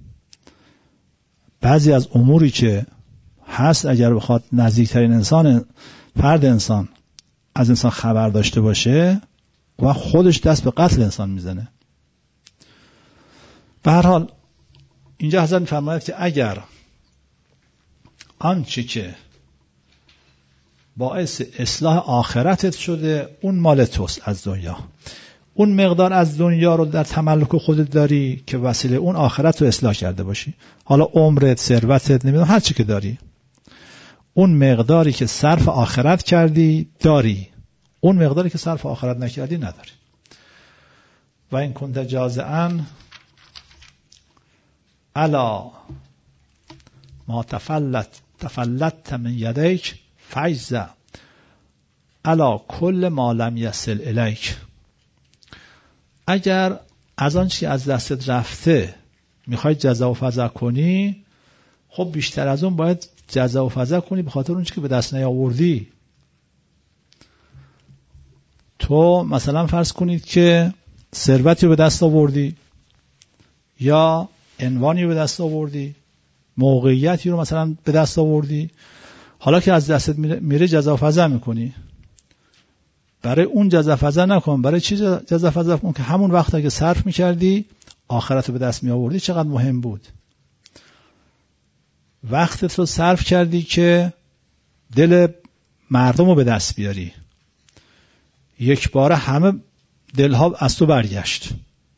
Speaker 1: بعضی از اموری که هست اگر بخواد نزدیکترین انسان، فرد انسان از انسان خبر داشته باشه و خودش دست به قتل انسان میزنه. به هر حال اینجا حضرت میفرماید که اگر آنچه که باعث اصلاح آخرتت شده اون مال توست از دنیا، اون مقدار از دنیا رو در تملک خودت داری که وسیله اون آخرت رو اصلاح کرده باشی، حالا عمرت، ثروتت، نمیدونم هر چی که داری، اون مقداری که صرف آخرت کردی داری، اون مقداری که صرف آخرت نکردی نداری. و این کنت جازعاً الا ما تفلت تفلت من یدیک فجز الا کل ما لم یصل الیک. اگر از آنچه که از دستت رفته میخوای جزا و فضا کنی، خب بیشتر از اون باید جزا و فضا کنی به خاطر اونچه که به دست نیاوردی. تو مثلا فرض کنید که ثروتی به دست آوردی یا عنوانی به دست آوردی، موقعیتی رو مثلا به دست آوردی، حالا که از دستت میره جزا و فضا میکنی. برای اون جزا فضا نکن. برای چی جزا فضا کن؟ که همون وقتا که صرف میکردی آخرت رو به دست می آوردی چقدر مهم بود. وقتت رو صرف کردی که دل مردم رو به دست بیاری، یک باره همه دلها از تو برگشت.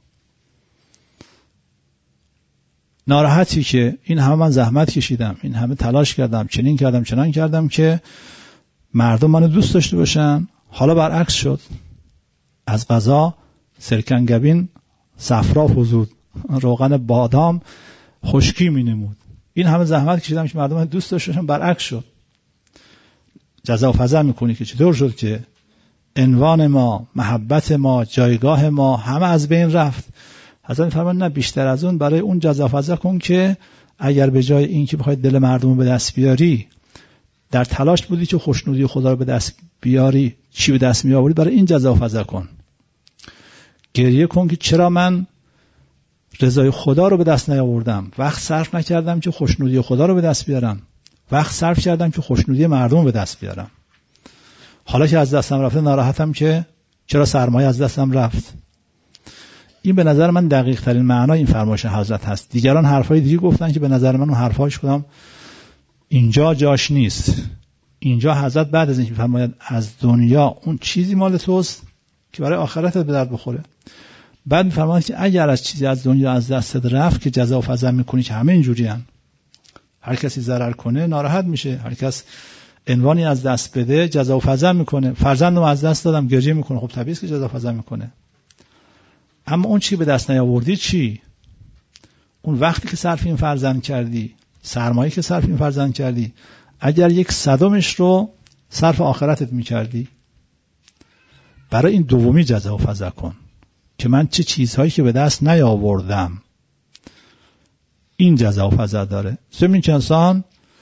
Speaker 1: ناراحتی که این همه من زحمت کشیدم، این همه تلاش کردم، چنین کردم چنان کردم که مردم منو دوست داشته باشن، حالا برعکس شد. از قضا سرکنگبین صفرا فزود، روغن بادام خشکی می نمود. این همه زحمت کشیدم که مردم منو دوست داشته باشن، برعکس شد. جزا و فضا میکنی که چطور شد که عنوان ما، محبت ما، جایگاه ما همه از بین رفت. حضرت فرمان نه، بیشتر از اون برای اون جزا فضا کن که اگر به جای این که بخوای دل مردم رو به دست بیاری در تلاش بودی که خوشنودی خدا رو به دست بیاری، چی به دست می آوردی، برای این جزا فضا کن. گریه کن که چرا من رضای خدا رو به دست نیاوردم، وقت صرف نکردم که خوشنودی خدا رو به دست بیارم، وقت صرف کردم که خوشنودی مردم رو به دست بیارم. حالا که از دستم رفته ناراحتم که چرا سرمایه از دستم رفت. این به نظر من دقیق ترین معنای این فرمایش حضرت هست. دیگران حرفای دیگه گفتن که به نظر من اون حرفایش کدام اینجا جاش نیست. اینجا حضرت بعد از اینکه فرماید از دنیا اون چیزی مال توست که برای آخرتت به درد بخوره، بعد میفرماید که اگر از چیزی از دنیا از دستت رفت که جزا و فضا میکنی که همه اینجوریان، هر کسی ضرر کنه ناراحت میشه، هر کس عنوانی از دست بده جزا و فضا میکنه، فرزندم از دست دادم گریه میکنه، خب طبیعیه که جزا و فضا میکنه. اما اون چی به دست نیاوردی چی؟ اون وقتی که صرف این فرزند کردی، سرمایه‌ای که صرف این فرزند کردی، اگر یک صدمش رو صرف آخرتت میکردی، برای این دومی جزا و فضا کن که من چه چیزهایی که به دست نیاوردم. این جزا و فضا داره. زمین که انسان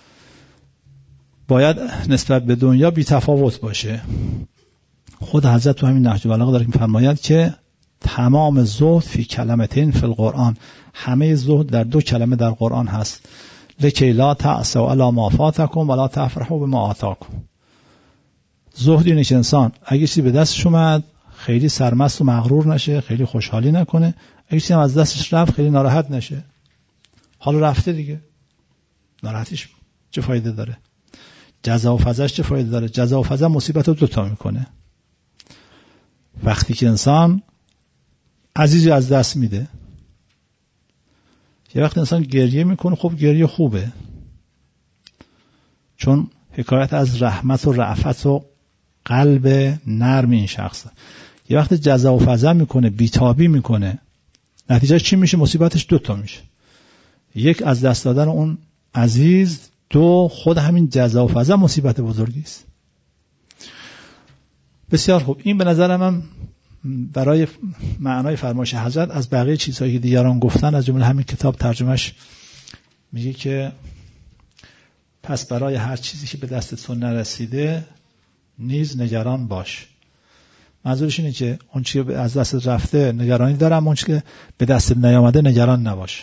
Speaker 1: باید نسبت به دنیا بی تفاوت باشه. خود حضرت تو همین نهج البلاغه داره می‌فرماید که تمام زهد فی کلمتین فی القرآن، همه زهد در دو کلمه در قرآن هست. لکی لا تأسوا علی ما فاتکم ولا تفرحوا بما آتاکم. زهد اینه که انسان اگه چیزی به دستش اومد خیلی سرمست و مغرور نشه، خیلی خوشحالی نکنه، اگه چیزی هم از دستش رفت خیلی ناراحت نشه. حالا رفته دیگه، ناراحتیش چه فایده داره؟ جزا و فضاش چه فایده داره؟ جزا و فضا مصیبت رو دوتا میکنه. وقتی که انسان عزیزی از دست میده، یه وقت انسان گریه میکنه، خب گریه خوبه، چون حکایت از رحمت و رأفت و قلب نرم این شخصه. یه وقت جزا و فضا میکنه، بیتابی میکنه، نتیجه چی میشه؟ مصیبتش دوتا میشه. یک، از دست دادن اون عزیز، دو، خود همین جزا و فضا مصیبت بزرگی است. بسیار خوب. این به نظر من برای معنای فرمایش حضرت از بقیه چیزهایی که دیگران گفتن، از جمله همین کتاب ترجمهش میگه که پس برای هر چیزی که به دست تو نرسیده نیز نگران باش. منظورش اینه که اون چیزی که از دست رفته نگرانی داره، اما اون چیزی که به دست نیامده نگران نباش.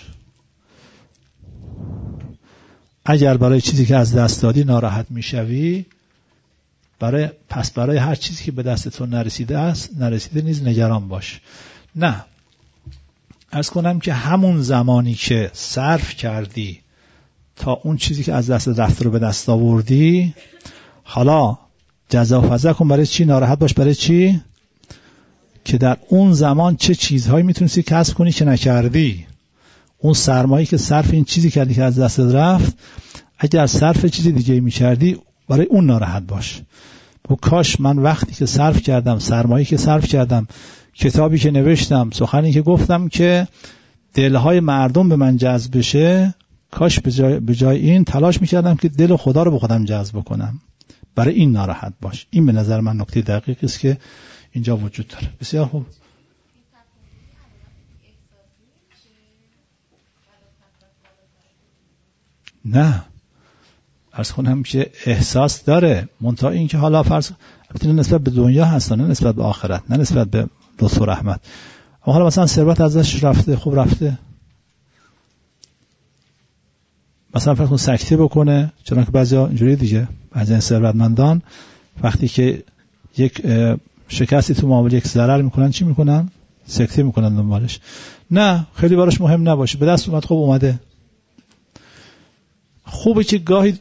Speaker 1: اگر برای چیزی که از دست دادی ناراحت میشوی، برای پس برای هر چیزی که به دست تو نرسیده است نرسیده نیز نگران باش. نه، عرض کنم که همون زمانی که صرف کردی تا اون چیزی که از دست رفته رو به دست آوردی، حالا جزا و فضا کن. برای چی ناراحت باش؟ برای چی؟ که در اون زمان چه چیزهایی میتونستی کسب کنی که نکردی. اون سرمایه‌ای که صرف این چیزی کردی که از دست رفت، اگر صرف چیزی دیگه می‌کردی برای اون ناراحت باش. و کاش من وقتی که صرف کردم، سرمایه‌ای که صرف کردم، کتابی که نوشتم، سخنی که گفتم که دلهای مردم به من جذب بشه، کاش به جای, به جای این تلاش می‌کردم که دل خدا رو به خودم جذب کنم. برای این ناراحت باش. این به نظر من نکته دقیقی است که اینجا وجود داره. بسیار خوب. نه، عرض کنم که احساس داره، منتها این که حالا فرض البته نسبت به دنیا هست، نه نسبت به آخرت، نه نسبت به لطف و رحمت. اما حالا مثلا ثروت ازش رفته، خوب رفته، مثلا فرض کن سکته بکنه، چون که بعضیا اینجوری دیگه، بعضی ثروتمندان وقتی که یک شکستی تو معامله، یک ضرر میکنن، چی میکنن؟ سکته میکنن دنبالش. نه، خیلی براش مهم نباشه، به دست اومد، خب اومده. خوبه که گاهی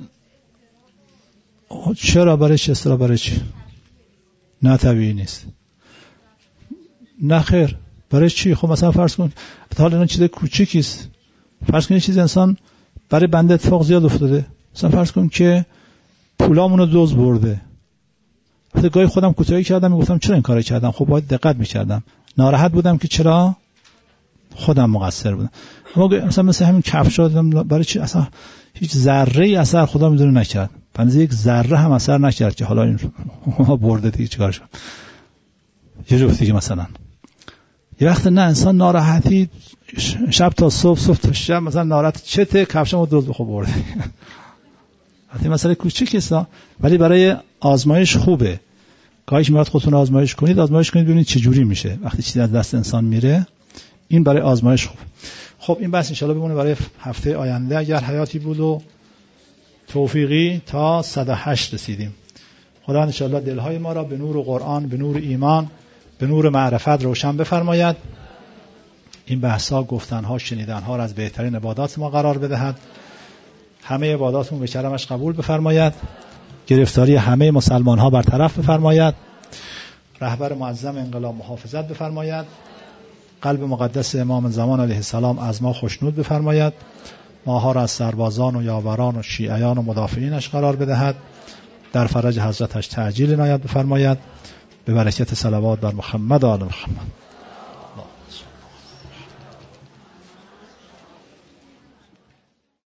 Speaker 1: چرا برای چی استرا برای چی؟ نه طبیعی نیست. نه خیر، برای چی؟ خب مثلا فرض کن حالا اینا چیز کوچیکی است. فرض کن یه چیز انسان برای بنده اتفاق زیاد افتاده. مثلا فرض کن که پولامونو دزد برده. وقتی گاهی خودم کوتاهی کردم، میگفتم چرا این کارو کردم؟ خب باید دقت میکردم. ناراحت بودم که چرا خودم مقصر بودم. اما مثلا مثلا همین کفشا برای چی اصلا هیچ ذره ای اثر خدا میدونه نکرد. بنز یک ذره هم اثر نکرد که حالا این برده دیگه چیکارش کنم. یه جفتی که مثلا یه وقت نه، انسان ناراحتی شب تا صبح، صبح تا شب مثلا ناراحت چته، کفشمو دزد خب برده. البته مسئله کوچیکی است، ولی برای آزمایش خوبه. گاهی میاد خودتون آزمایش کنید، آزمایش کنید ببینید چه جوری میشه وقتی چیزی از دست انسان میره. این برای آزمایش خوب. خب این بحث ان شاءالله بمونه برای هفته آینده اگر حیاتی بود و توفیقی. تا صد و هشت رسیدیم. خدا ان شاءالله دلهای ما را به نور قرآن، به نور ایمان، به نور معرفت روشن بفرماید. این بحث‌ها، گفتن‌ها، شنیدن‌ها را از بهترین عبادات ما قرار بدهد. همه عباداتمون به کرمش قبول بفرماید. گرفتاری همه مسلمان‌ها برطرف بفرماید. رهبر معظم انقلاب محافظت بفرماید. قلب مقدس امام زمان علیه السلام از ما خوشنود بفرماید. ماها را از سربازان و یاوران و شیعیان و مدافعینش قرار بدهد. در فرج حضرتش تعجیل عنایت بفرماید. به برکت صلوات بر محمد و آل محمد.